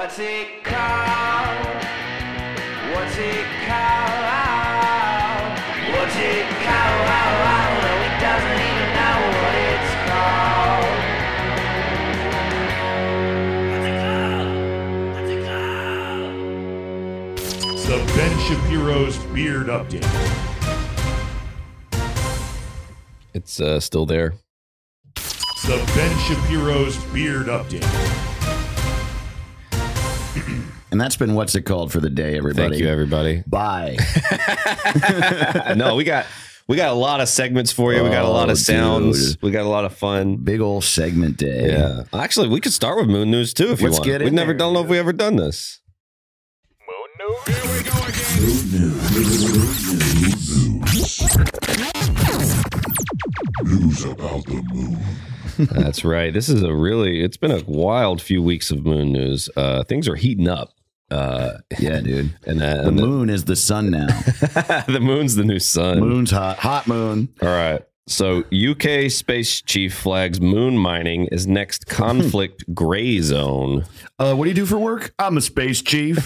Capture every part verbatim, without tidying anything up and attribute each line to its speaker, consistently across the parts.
Speaker 1: What's it called? What's it called? What's it called? No, he doesn't even know what it's called. What's it called? What's it called?
Speaker 2: The Ben Shapiro's Beard Update.
Speaker 3: It's uh, still there.
Speaker 2: The Ben Shapiro's Beard Update.
Speaker 4: And that's been What's It Called for the day, everybody.
Speaker 3: Thank you, everybody.
Speaker 4: Bye.
Speaker 3: No, we got we got a lot of segments for you. We got a lot
Speaker 4: Oh,
Speaker 3: of sounds.
Speaker 4: dude.
Speaker 3: We got a lot of fun.
Speaker 4: Big old segment day.
Speaker 3: Yeah. Actually, we could start with Moon News too if you
Speaker 4: Let's
Speaker 3: want.
Speaker 4: get in
Speaker 3: We've never
Speaker 4: there,
Speaker 3: done know if we ever done this.
Speaker 2: News about the moon.
Speaker 3: That's right. This is a really, it's been a wild few weeks of Moon News. Uh, things are heating up. Uh,
Speaker 4: Yeah, dude.
Speaker 3: and, uh,
Speaker 4: The
Speaker 3: and
Speaker 4: moon is the sun now.
Speaker 3: the, the moon's the new sun.
Speaker 4: Moon's hot. Hot moon.
Speaker 3: All right. So U K space chief flags moon mining as next conflict gray zone.
Speaker 4: Uh, what do you do for work? I'm a space chief.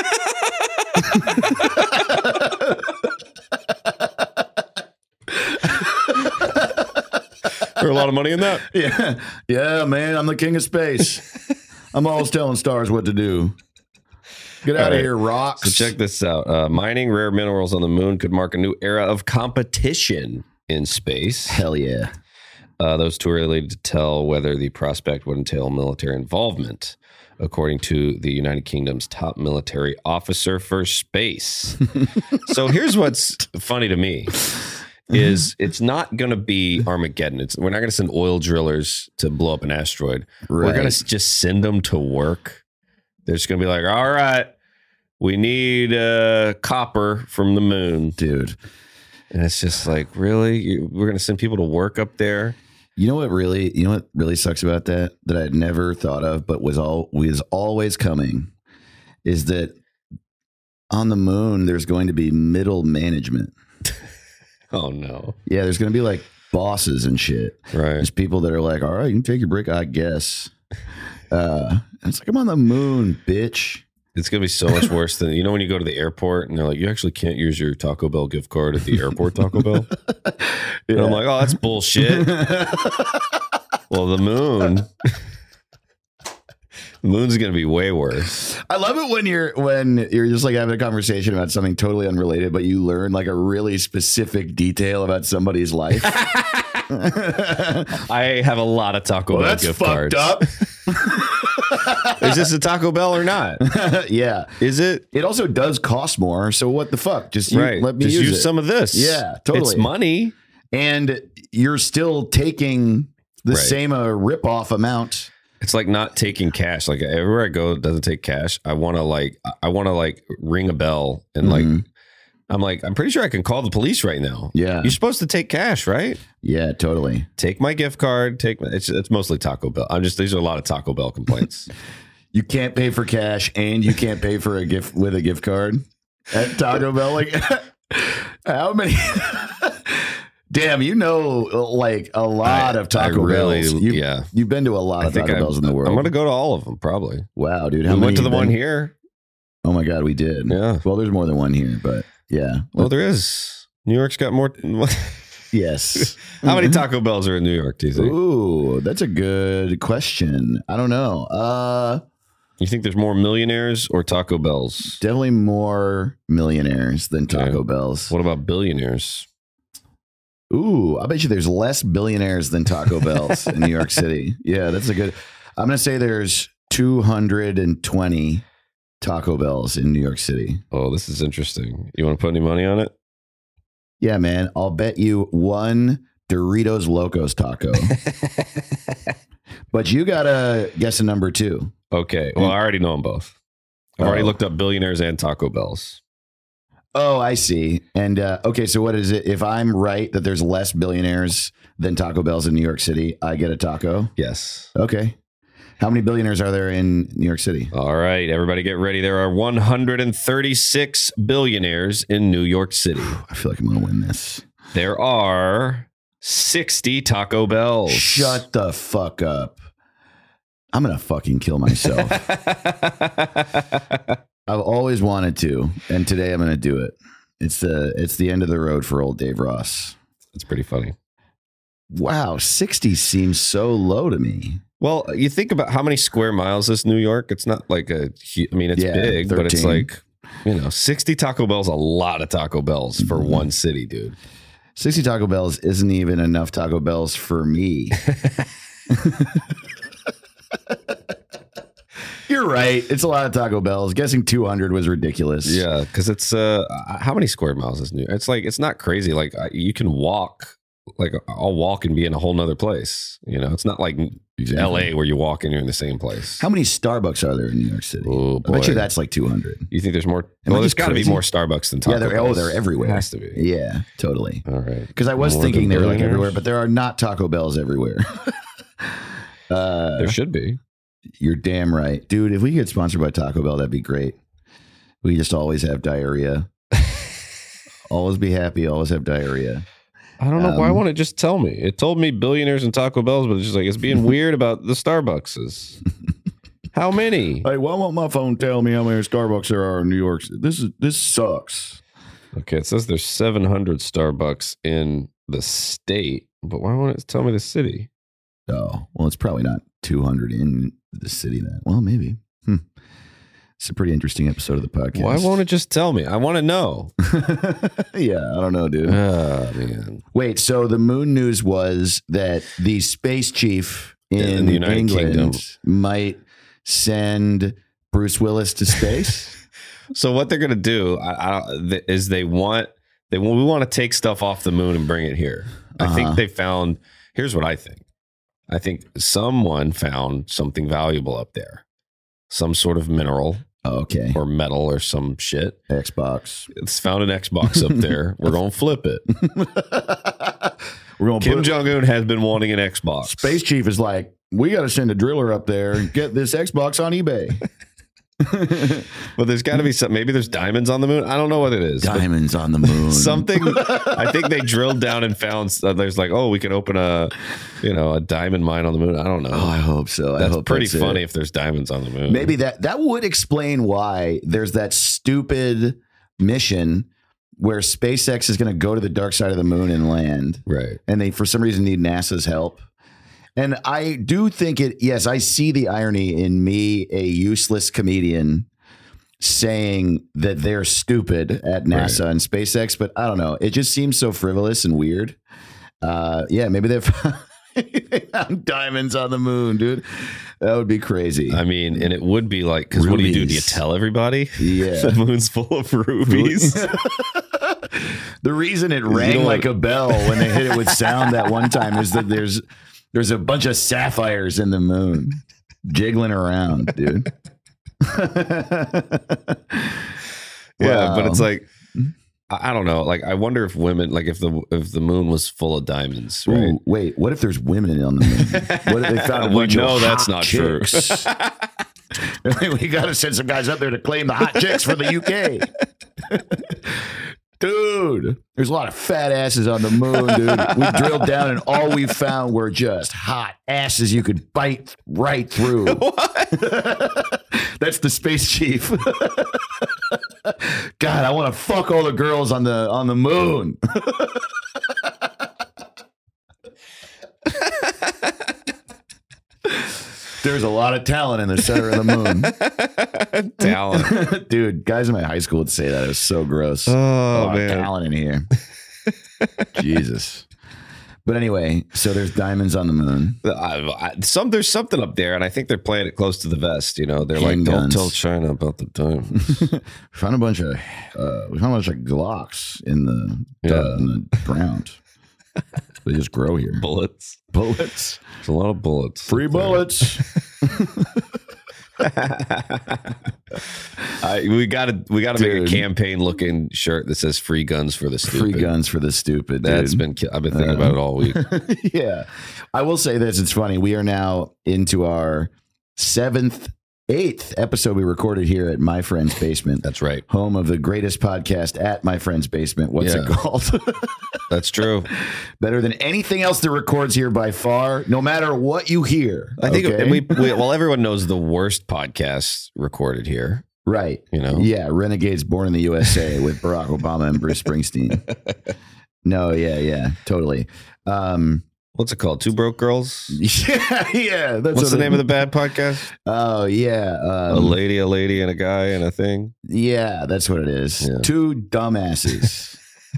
Speaker 3: There's a lot of money in that.
Speaker 4: Yeah. Yeah, man. I'm the king of space. I'm always telling stars what to do. Get out
Speaker 3: All
Speaker 4: of
Speaker 3: right.
Speaker 4: here, rocks.
Speaker 3: So check this out. Uh, mining rare minerals on the moon could mark a new era of competition in space.
Speaker 4: Hell yeah.
Speaker 3: Uh, those too early to tell whether the prospect would entail military involvement, according to the United Kingdom's top military officer for space. So here's what's funny to me. Is it's not going to be Armageddon. It's, we're not going to send oil drillers to blow up an asteroid. We're
Speaker 4: Right.
Speaker 3: going to just send them to work. They're just going to be like, all right, we need uh, copper from the moon.
Speaker 4: Dude.
Speaker 3: And it's just like, really? You, we're going to send people to work up there?
Speaker 4: You know what really, you know what really sucks about that, that I'd never thought of, but was all was always coming, is that on the moon there's going to be middle management.
Speaker 3: Oh, no.
Speaker 4: Yeah, there's going to be like bosses and shit.
Speaker 3: Right.
Speaker 4: There's people that are like, all right, you can take your break, I guess. Uh, and it's like, I'm on the moon, bitch.
Speaker 3: It's going to be so much worse than, you know, when you go to the airport and they're like, you actually can't use your Taco Bell gift card at the airport Taco Bell. And I'm like, oh, that's bullshit. Well, the moon, the moon's going to be way worse.
Speaker 4: I love it when you're when you're just like having a conversation about something totally unrelated, but you learn like a really specific detail about somebody's life.
Speaker 3: I have a lot of Taco
Speaker 4: Well,
Speaker 3: Bell
Speaker 4: that's
Speaker 3: gift
Speaker 4: fucked
Speaker 3: cards.
Speaker 4: up.
Speaker 3: Is this a Taco Bell or not?
Speaker 4: Yeah.
Speaker 3: Is it?
Speaker 4: It also does cost more, so what the fuck? Just you,
Speaker 3: Right.
Speaker 4: let me
Speaker 3: Just
Speaker 4: use,
Speaker 3: use
Speaker 4: it.
Speaker 3: some of this.
Speaker 4: Yeah, totally.
Speaker 3: It's money.
Speaker 4: And you're still taking the
Speaker 3: Right.
Speaker 4: same uh, rip-off amount.
Speaker 3: It's like not taking cash. Like everywhere I go, it doesn't take cash. I want to like, I want to like ring a bell and like,
Speaker 4: Mhm.
Speaker 3: I'm like, I'm pretty sure I can call the police right now.
Speaker 4: Yeah.
Speaker 3: You're supposed to take cash, right?
Speaker 4: Yeah, totally.
Speaker 3: Take my gift card. Take my, it's, it's mostly Taco Bell. I'm just, these are a lot of Taco Bell complaints.
Speaker 4: You can't pay for cash and you can't pay for a gift with a gift card at Taco Bell. Like, how many? Damn, you know, like a lot
Speaker 3: I-
Speaker 4: of Taco
Speaker 3: I really-
Speaker 4: Bells. You,
Speaker 3: yeah.
Speaker 4: You've been to a lot
Speaker 3: I
Speaker 4: of
Speaker 3: think
Speaker 4: Taco
Speaker 3: I,
Speaker 4: Bells in the world.
Speaker 3: I'm going to go to all of them probably.
Speaker 4: Wow, dude.
Speaker 3: We
Speaker 4: How many
Speaker 3: went to the
Speaker 4: you
Speaker 3: one
Speaker 4: been-
Speaker 3: here.
Speaker 4: Oh my God, we did.
Speaker 3: Yeah.
Speaker 4: Well, there's more than one here, but yeah.
Speaker 3: Well, there is. New York's got more.
Speaker 4: Yes.
Speaker 3: How many Taco Bells are in New York, do you think?
Speaker 4: Ooh, that's a good question. I don't know. Uh,
Speaker 3: You think there's more millionaires or Taco Bells?
Speaker 4: definitely more millionaires than Taco
Speaker 3: Okay.
Speaker 4: Bells.
Speaker 3: What about billionaires?
Speaker 4: Ooh, I bet you there's less billionaires than Taco Bells in New York City. Yeah, that's a good. I'm going to say there's two hundred twenty Taco Bells in New York City.
Speaker 3: Oh, this is interesting. You want to put any money on it?
Speaker 4: Yeah, man. I'll bet you one Doritos Locos taco. But you got to guess a number two.
Speaker 3: Okay. Well, I already know them both. I've already
Speaker 4: Oh.
Speaker 3: looked up billionaires and Taco Bells.
Speaker 4: Oh, I see. And uh, okay, so what is it? If I'm right that there's less billionaires than Taco Bells in New York City, I get a taco?
Speaker 3: Yes.
Speaker 4: Okay. How many billionaires are there in New York City?
Speaker 3: All right. Everybody get ready. There are one hundred thirty-six billionaires in New York City.
Speaker 4: I feel like I'm going to win this.
Speaker 3: There are sixty Taco Bells.
Speaker 4: Shut the fuck up. I'm gonna fucking kill myself. I've always wanted to, and today I'm gonna do it. It's the it's the end of the road for old Dave Ross.
Speaker 3: It's pretty funny.
Speaker 4: Wow, sixty seems so low to me.
Speaker 3: Well, you think about how many square miles is New York. It's not like a, hu- I mean, it's
Speaker 4: Yeah,
Speaker 3: big, but it's
Speaker 4: thirteen.
Speaker 3: like, you know, sixty Taco Bell's a lot of Taco Bells for
Speaker 4: Mhm.
Speaker 3: one city, dude.
Speaker 4: sixty Taco Bells isn't even enough Taco Bells for me. You're right. It's a lot of Taco Bells. Guessing two hundred was ridiculous.
Speaker 3: Yeah, because it's, uh, how many square miles is New York? It's like, it's not crazy. Like, I- you can walk, like, I'll walk and be in a whole nother place. You know, it's not like
Speaker 4: Exactly.
Speaker 3: L A where you walk and you're in the same place.
Speaker 4: How many Starbucks are there in New York City?
Speaker 3: Oh,
Speaker 4: I bet you
Speaker 3: boy.
Speaker 4: that's like two hundred.
Speaker 3: You think there's more?
Speaker 4: Am I
Speaker 3: Well, there's
Speaker 4: just
Speaker 3: got to be
Speaker 4: crazy?
Speaker 3: more Starbucks than Taco
Speaker 4: Yeah, they're,
Speaker 3: Bells.
Speaker 4: oh, they're everywhere.
Speaker 3: It has to be.
Speaker 4: Yeah, totally.
Speaker 3: All right.
Speaker 4: Because I was
Speaker 3: More
Speaker 4: thinking
Speaker 3: than
Speaker 4: they were like
Speaker 3: billionaires?
Speaker 4: everywhere, but there are not Taco Bells everywhere. uh,
Speaker 3: There should be.
Speaker 4: You're damn right. Dude, if we get sponsored by Taco Bell, that'd be great. We just always have diarrhea. Always be happy, always have diarrhea.
Speaker 3: I don't know. Why
Speaker 4: Um,
Speaker 3: won't it just tell me? It told me billionaires and Taco Bells, but it's just like it's being weird about the Starbuckses. How many?
Speaker 4: Hey, why won't my phone tell me how many Starbucks there are in New York? This is this sucks.
Speaker 3: Okay, it says there's seven hundred Starbucks in the state, but why won't it tell me the city?
Speaker 4: Oh, well, it's probably not two hundred in the city then. Well, maybe. Hmm. It's a pretty interesting episode of the podcast.
Speaker 3: Why won't it just tell me? I want to know.
Speaker 4: Yeah, I don't know, dude.
Speaker 3: Oh, man.
Speaker 4: Wait, so the moon news was that the space chief in,
Speaker 3: In the United
Speaker 4: England
Speaker 3: Kingdom.
Speaker 4: might send Bruce Willis to space.
Speaker 3: So what they're gonna do I, I, th- is they want they we want to take stuff off the moon and bring it here. I
Speaker 4: Uh-huh.
Speaker 3: think they found. Here's what I think. I think someone found something valuable up there, some sort of mineral
Speaker 4: Oh, okay,
Speaker 3: or metal or some shit.
Speaker 4: Xbox.
Speaker 3: It's found an Xbox up there. We're gonna flip it.
Speaker 4: We're going to
Speaker 3: Kim
Speaker 4: put
Speaker 3: Jong Un has been wanting an Xbox.
Speaker 4: Space Chief is like, we got to send a driller up there and get this Xbox on eBay.
Speaker 3: But there's got to be some. Maybe there's diamonds on the moon. I don't know what it is. but
Speaker 4: Diamonds on the moon.
Speaker 3: Something. I think they drilled down and found. Uh, there's like, oh, we can open a, you know, a diamond mine on the moon. I don't know.
Speaker 4: Oh, I hope so. I
Speaker 3: That's
Speaker 4: hope
Speaker 3: pretty
Speaker 4: that's
Speaker 3: funny
Speaker 4: it.
Speaker 3: if there's diamonds on the moon.
Speaker 4: Maybe that that would explain why there's that stupid mission where SpaceX is going to go to the dark side of the moon and land,
Speaker 3: Right.
Speaker 4: and they for some reason need NASA's help. And I do think it. Yes, I see the irony in me, a useless comedian, saying that they're stupid at NASA
Speaker 3: Right.
Speaker 4: and SpaceX, but I don't know. It just seems so frivolous and weird. Uh, yeah, maybe they've they found diamonds on the moon, dude. That would be crazy.
Speaker 3: I mean, and it would be like, because what do you do? Do you
Speaker 4: Rubies.
Speaker 3: tell everybody?
Speaker 4: Yeah.
Speaker 3: The moon's full of rubies.
Speaker 4: The reason it rang
Speaker 3: don't-
Speaker 4: like a bell when they hit it with sound that one time is that there's there's a bunch of sapphires in the moon jiggling around, dude.
Speaker 3: Yeah, but it's
Speaker 4: Wow.
Speaker 3: like, I I don't know. Like, I wonder if women, like, if the if the moon was full of diamonds, right?
Speaker 4: Ooh, wait, what if there's women on the moon? What if they found a
Speaker 3: We
Speaker 4: bunch
Speaker 3: know
Speaker 4: of
Speaker 3: that's
Speaker 4: hot
Speaker 3: not true.
Speaker 4: chicks? We got to send some guys up there to claim the hot chicks for the U K. Dude, there's a lot of fat asses on the moon, dude. We drilled down and all we found were just hot asses you could bite right through. That's the space chief. God, I want to fuck all the girls on the on the moon. There's a lot of talent in the center of the moon.
Speaker 3: Talent.
Speaker 4: Dude, guys in my high school would say that. It was so gross. a
Speaker 3: Oh,
Speaker 4: lot
Speaker 3: man.
Speaker 4: of talent in here. Jesus. But anyway, so there's diamonds on the moon.
Speaker 3: I, I, some there's something up there, and I think they're playing it close to the vest. You know, they're like,
Speaker 4: Handguns.
Speaker 3: "Don't tell China about the diamonds."
Speaker 4: We found a bunch of uh, we found a bunch of Glocks in the,
Speaker 3: Yeah.
Speaker 4: in the ground. They just grow here.
Speaker 3: Bullets.
Speaker 4: Bullets.
Speaker 3: There's a lot of bullets.
Speaker 4: Free
Speaker 3: up there.
Speaker 4: bullets.
Speaker 3: I, we got to we got to make a
Speaker 4: Dude.
Speaker 3: campaign looking shirt that says "Free guns for the stupid."
Speaker 4: Free guns for the stupid.
Speaker 3: That's
Speaker 4: dude.
Speaker 3: been. ki- I've been thinking
Speaker 4: Uh,
Speaker 3: about it all week.
Speaker 4: Yeah. I will say this. It's funny. We are now into our seventh eighth episode we recorded here at My Friend's Basement.
Speaker 3: That's right.
Speaker 4: Home of the greatest podcast at My Friend's Basement. What's
Speaker 3: Yeah.
Speaker 4: it called?
Speaker 3: That's true.
Speaker 4: Better than anything else that records here by far, no matter what you hear.
Speaker 3: I think
Speaker 4: okay?
Speaker 3: and we, we well, everyone knows the worst podcast recorded here.
Speaker 4: Right.
Speaker 3: You know?
Speaker 4: Yeah, Renegades Born in the U S A with Barack Obama and Bruce Springsteen. No, yeah, yeah, totally. Um,
Speaker 3: What's it called? Two Broke Girls?
Speaker 4: yeah, yeah. That's
Speaker 3: What's the
Speaker 4: what
Speaker 3: name
Speaker 4: it-
Speaker 3: of the bad podcast?
Speaker 4: Oh, yeah.
Speaker 3: a
Speaker 4: Um,
Speaker 3: lady, a lady, and a guy, and a thing.
Speaker 4: yeah, that's what it is.
Speaker 3: Yeah.
Speaker 4: Two dumbasses.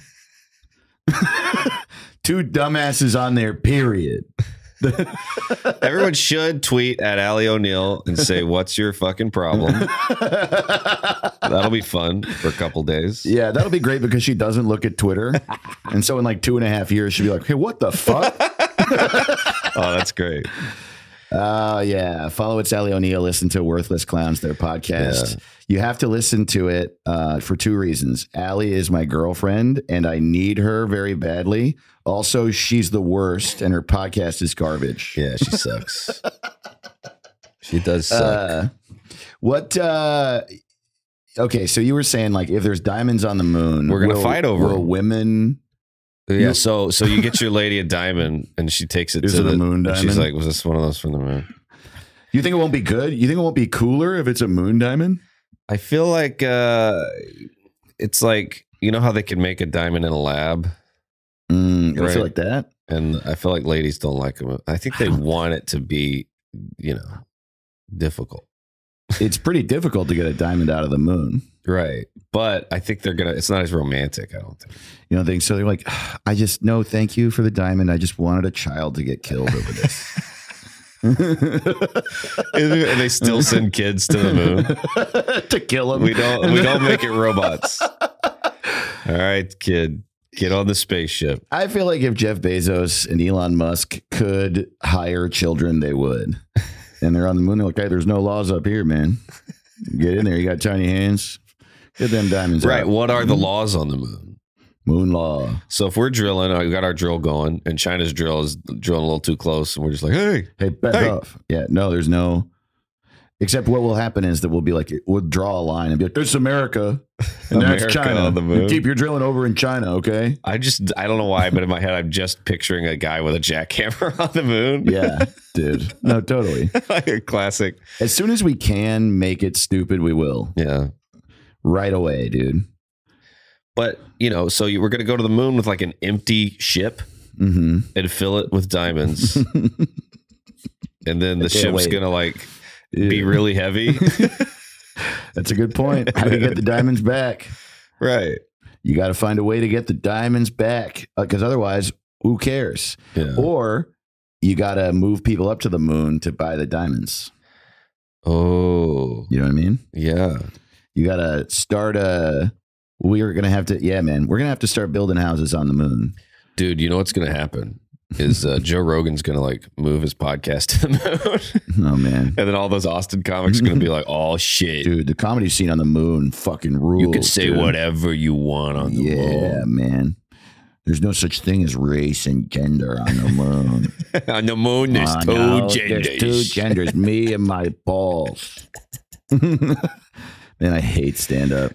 Speaker 4: Two dumbasses on there, period.
Speaker 3: Everyone should tweet at Allie O'Neill and say, "What's your fucking problem?" That'll be fun for a couple days.
Speaker 4: Yeah, that'll be great because she doesn't look at Twitter. And so in like two and a half years, she'll be like, hey, what the fuck?
Speaker 3: Oh, that's great.
Speaker 4: Oh, yeah. Follow It's Allie O'Neill. Listen to Worthless Clowns, their podcast.
Speaker 3: Yeah.
Speaker 4: You have to listen to it uh, for two reasons. Allie is my girlfriend, and I need her very badly. Also, she's the worst, and her podcast is garbage.
Speaker 3: Yeah, she sucks. She does suck.
Speaker 4: Uh, what? Uh, okay, so you were saying like if there's diamonds on the moon,
Speaker 3: We're gonna
Speaker 4: will-
Speaker 3: fight over
Speaker 4: will
Speaker 3: them.
Speaker 4: women.
Speaker 3: yeah, so so you get your lady a diamond, and she takes it
Speaker 4: Is
Speaker 3: to
Speaker 4: it
Speaker 3: the
Speaker 4: a moon
Speaker 3: and She's
Speaker 4: diamond?
Speaker 3: like, "Was this one of those from the moon?"
Speaker 4: You think it won't be good? You think it won't be cooler if it's a moon diamond?
Speaker 3: I feel like uh, it's like you know how they can make a diamond in a lab,
Speaker 4: Mm, I
Speaker 3: Right.
Speaker 4: feel like that.
Speaker 3: and I feel like ladies don't like them. I think they want it to be, you know, difficult.
Speaker 4: It's pretty difficult to get a diamond out of the moon.
Speaker 3: Right. But I think they're going to, it's not as romantic, I don't think.
Speaker 4: You don't think so? They're like, I just, no, thank you for the diamond. I just wanted a child to get killed over this.
Speaker 3: And they still send kids to the moon.
Speaker 4: to kill him.
Speaker 3: We don't, we don't make it robots. All right, kid, get on the spaceship.
Speaker 4: I feel like if Jeff Bezos and Elon Musk could hire children, they would. And they're on the moon. They're like, hey, there's no laws up here, man. Get in there. You got tiny hands. Get them diamonds
Speaker 3: Right.
Speaker 4: out.
Speaker 3: What are the laws on the moon?
Speaker 4: Moon law.
Speaker 3: So if we're drilling, we got our drill going, and China's drill is drilling a little too close, and we're just like, hey,
Speaker 4: Hey, back
Speaker 3: Hey.
Speaker 4: off. Yeah, no, there's no. Except what will happen is that we'll be like, we'll draw a line and be like, there's America. And
Speaker 3: America
Speaker 4: that's China.
Speaker 3: on the moon.
Speaker 4: Keep your drilling over in China, okay?
Speaker 3: I just, I don't know why, but in my head, I'm just picturing a guy with a jackhammer on the moon.
Speaker 4: Yeah, dude. No, totally.
Speaker 3: Like a classic.
Speaker 4: As soon as we can make it stupid, we will.
Speaker 3: Yeah.
Speaker 4: Right away, dude.
Speaker 3: But, you know, so you, we're going to go to the moon with like an empty ship
Speaker 4: Mm-hmm.
Speaker 3: and fill it with diamonds. And then the
Speaker 4: can't
Speaker 3: ship's
Speaker 4: wait.
Speaker 3: going to like be really heavy.
Speaker 4: That's a good point. How do you get the diamonds back?
Speaker 3: Right.
Speaker 4: You got to find a way to get the diamonds back because otherwise, who cares?
Speaker 3: Yeah.
Speaker 4: Or you got to move people up to the moon to buy the diamonds.
Speaker 3: Oh,
Speaker 4: You know what I mean?
Speaker 3: yeah.
Speaker 4: You got to start a. We're going to have to. Yeah, man. We're going to have to start building houses on the moon.
Speaker 3: Dude, you know what's going to happen is uh, Joe Rogan's going to like move his podcast to the moon.
Speaker 4: Oh, man.
Speaker 3: And then all those Austin comics are going to be like, oh, shit.
Speaker 4: Dude, the comedy scene on the moon fucking rules.
Speaker 3: You can say
Speaker 4: dude.
Speaker 3: whatever you want on the
Speaker 4: Yeah, man. There's no such thing as race and gender on the moon.
Speaker 3: moon. On the moon, there's
Speaker 4: Oh,
Speaker 3: two
Speaker 4: no,
Speaker 3: genders.
Speaker 4: There's two genders, me and my balls. Man, I hate stand up.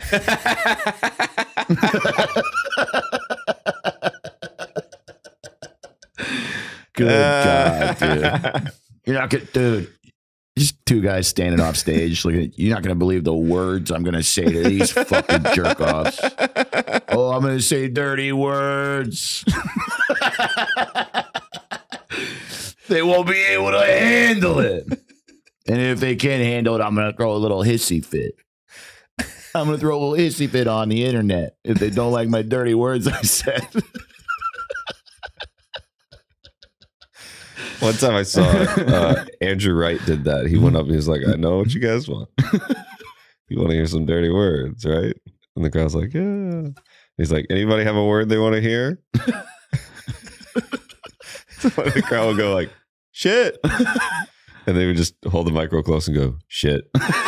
Speaker 4: Good God, dude. You're not gonna, dude. Just two guys standing off stage. Looking at, you're not gonna believe the words I'm gonna say to these fucking jerk offs. Oh, I'm gonna say dirty words. They won't be able to handle it. And if they can't handle it, I'm gonna throw a little hissy fit. I'm gonna throw a little hissy fit on the internet if they don't like my dirty words I said.
Speaker 3: One time I saw uh, Andrew Wright did that. He went up and he was like, I know what you guys want. You want to hear some dirty words, right? And the crowd's like, yeah. He's like, anybody have a word they want to hear? So the crowd would go like, shit. And they would just hold the mic real close and go, shit.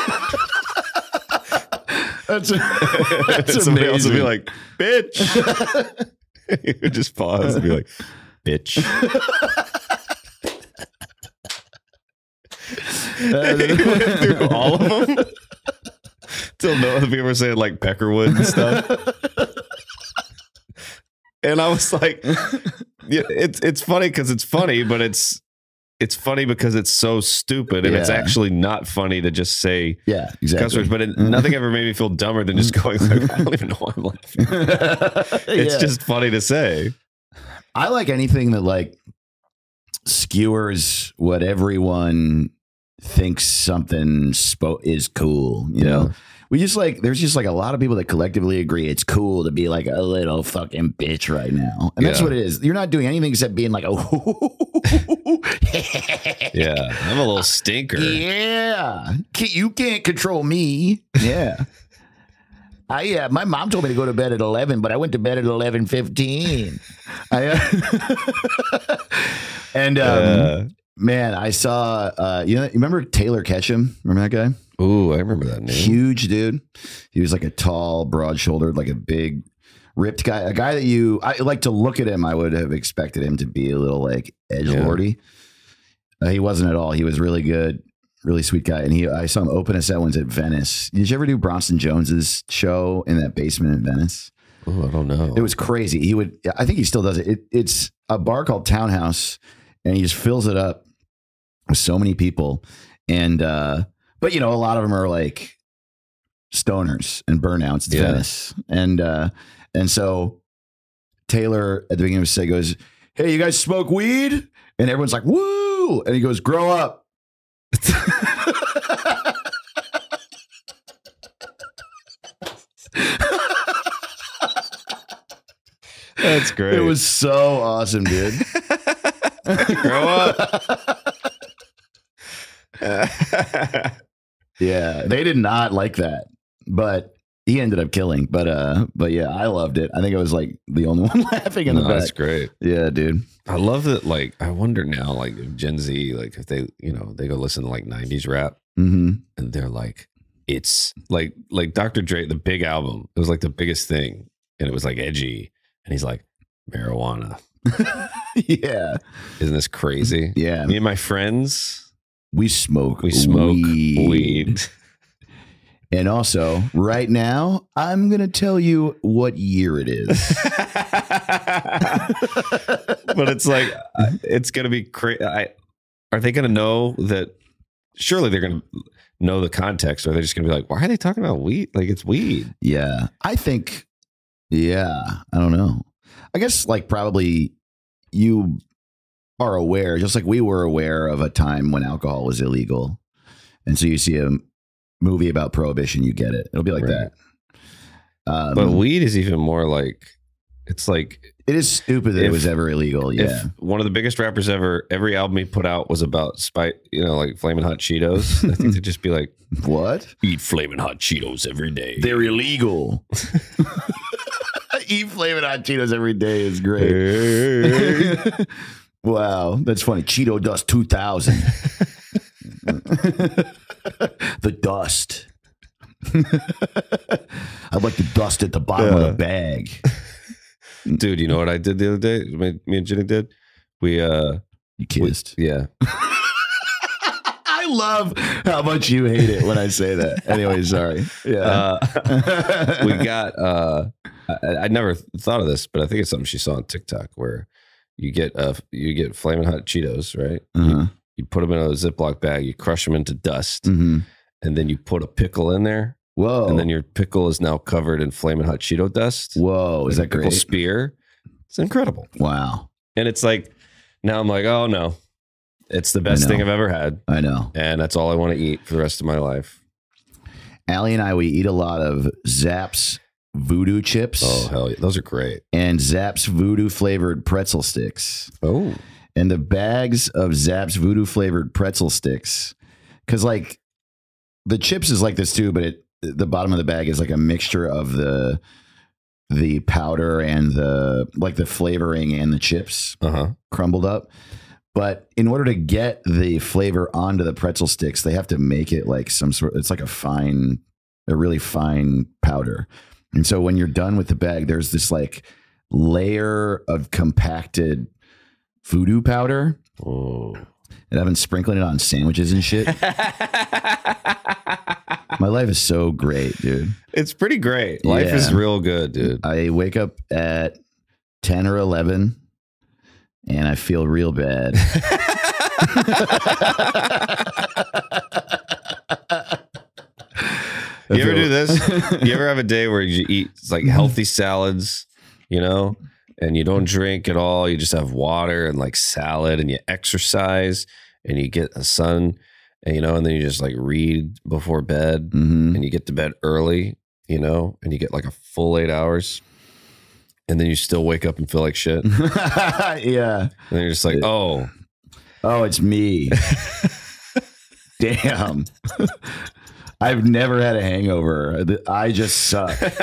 Speaker 4: That's, that's
Speaker 3: Somebody else would be
Speaker 4: amazing.
Speaker 3: like, bitch. He would just pause and be like, bitch. He went through all of them. Till no other people were saying like Peckerwood and stuff. And I was like, yeah, it's it's funny because it's funny, but it's it's funny because it's so stupid, and
Speaker 4: Yeah.
Speaker 3: it's actually not funny to just say
Speaker 4: Yeah,
Speaker 3: cuss
Speaker 4: exactly.
Speaker 3: words. But it, nothing ever made me feel dumber than just going like, I don't even know why I'm laughing. It's
Speaker 4: Yeah.
Speaker 3: just funny to say.
Speaker 4: I like anything that like skewers what everyone thinks something spo- is cool. You
Speaker 3: Yeah.
Speaker 4: know, we just like there's just like a lot of people that collectively agree it's cool to be like a little fucking bitch right now, and that's
Speaker 3: Yeah.
Speaker 4: what it is. You're not doing anything except being like, oh,
Speaker 3: Yeah, I'm a little stinker.
Speaker 4: yeah, Ca- you can't control me. Yeah. I uh, my mom told me to go to bed at eleven, but I went to bed at eleven fifteen. I, uh, and um,
Speaker 3: Uh,
Speaker 4: man, I saw uh, you know, you remember Taylor Ketchum? Remember that guy?
Speaker 3: ooh, I remember that name.
Speaker 4: Huge dude. He was like a tall, broad-shouldered, like a big, ripped guy. A guy that you, I like to look at him. I would have expected him to be a little like edgelordy. Uh, he wasn't at all. He was really good. Really sweet guy, and he I saw him open a set once at Venice. Did you ever do Bronson Jones's show in that basement in Venice?
Speaker 3: Oh, I don't know.
Speaker 4: It was crazy. He would, I think he still does it. it. It's a bar called Townhouse, and he just fills it up with so many people. And uh, but you know, a lot of them are like stoners and burnouts. It's
Speaker 3: Yeah.
Speaker 4: Venice, and uh, and so Taylor at the beginning of his set goes, "Hey, you guys smoke weed?" And everyone's like, "Woo!" And he goes, "Grow up."
Speaker 3: That's great.
Speaker 4: It was so awesome, dude.
Speaker 3: Grow up.
Speaker 4: Yeah, they did not like that, but he ended up killing. But uh, but yeah, I loved it. I think I was like the only one laughing in
Speaker 3: No,
Speaker 4: the back.
Speaker 3: that's great.
Speaker 4: Yeah, dude.
Speaker 3: I love that. Like, I wonder now, like if Gen Z, like if they, you know, they go listen to like nineties rap,
Speaker 4: Mm-hmm.
Speaker 3: and they're like, it's like like Doctor Dre, the big album. It was like the biggest thing, and it was like edgy, and he's like, marijuana.
Speaker 4: Yeah,
Speaker 3: Isn't this crazy?
Speaker 4: yeah.
Speaker 3: Me and my friends,
Speaker 4: We smoke.
Speaker 3: we smoke
Speaker 4: weed.
Speaker 3: weed.
Speaker 4: And also, right now, I'm gonna tell you what year it is.
Speaker 3: But it's like uh, it's gonna be crazy. Are they gonna know that? Surely they're gonna know the context, or they're just gonna be like, "Why are they talking about weed? Like it's weed."
Speaker 4: Yeah, I think. Yeah, I don't know. I guess like probably you are aware, just like we were aware of a time when alcohol was illegal, and so you see a movie about prohibition, you get it. It'll be like
Speaker 3: Right.
Speaker 4: that. Um,
Speaker 3: But weed is even more like it's like
Speaker 4: it is stupid that it
Speaker 3: if-
Speaker 4: was ever illegal. Yeah,
Speaker 3: if one of the biggest rappers ever, every album he put out was about spite, you know, like Flamin' Hot Cheetos. I think they'd just be like,
Speaker 4: what?
Speaker 3: eat Flamin' Hot Cheetos every day.
Speaker 4: They're illegal. Eat flaming hot Cheetos every day is great. Wow, that's funny. Cheeto Dust two thousand. The dust. I'd like the dust at the bottom of
Speaker 3: Yeah.
Speaker 4: the bag.
Speaker 3: Dude, you know what I did the other day? Me, me and Jenny did. We, uh,
Speaker 4: You kissed.
Speaker 3: yeah.
Speaker 4: I love how much you hate it when I say that. Anyway, sorry. Yeah.
Speaker 3: Uh, we got, uh, I, I never thought of this, but I think it's something she saw on TikTok where you get, uh, you get Flamin' Hot Cheetos, right?
Speaker 4: Uh-huh.
Speaker 3: You put them in a Ziploc bag, you crush them into dust,
Speaker 4: Mm-hmm.
Speaker 3: and then you put a pickle in there.
Speaker 4: Whoa.
Speaker 3: And then your pickle is now covered in Flamin' Hot Cheeto dust.
Speaker 4: Whoa. Is
Speaker 3: Like
Speaker 4: that
Speaker 3: a pickle
Speaker 4: great?
Speaker 3: spear. It's incredible.
Speaker 4: Wow.
Speaker 3: And it's like, now I'm like, oh no, it's the best
Speaker 4: know.
Speaker 3: thing I've ever had.
Speaker 4: I know.
Speaker 3: And that's all I want to eat for the rest of my life.
Speaker 4: Allie and I, we eat a lot of Zapp's Voodoo chips
Speaker 3: Oh, hell yeah. Those are great.
Speaker 4: and Zapp's Voodoo flavored pretzel sticks.
Speaker 3: Oh,
Speaker 4: And the bags of Zapp's Voodoo flavored pretzel sticks, because like the chips is like this too, but it the bottom of the bag is like a mixture of the the powder and the like the flavoring and the chips
Speaker 3: uh huh.
Speaker 4: crumbled up. But in order to get the flavor onto the pretzel sticks, they have to make it like some sort. It's like a fine, a really fine powder. And so when you're done with the bag, there's this like layer of compacted voodoo powder.
Speaker 3: Oh,
Speaker 4: and I've been sprinkling it on sandwiches and shit. My life is so great, dude.
Speaker 3: It's pretty great. Life
Speaker 4: Yeah.
Speaker 3: is real good, dude.
Speaker 4: I wake up at ten or eleven and I feel real bad.
Speaker 3: You ever do this? You ever have a day where you eat like healthy salads, you know, and you don't drink at all? You just have water and like salad, and you exercise, and you get a sun, and you know, and then you just like read before bed,
Speaker 4: Mhm.
Speaker 3: and you get to bed early, you know, and you get like a full eight hours, and then you still wake up and feel like shit, and
Speaker 4: Yeah.
Speaker 3: then you're just like, oh,
Speaker 4: Oh, it's me. Damn. I've never had a hangover. I just suck.
Speaker 3: like,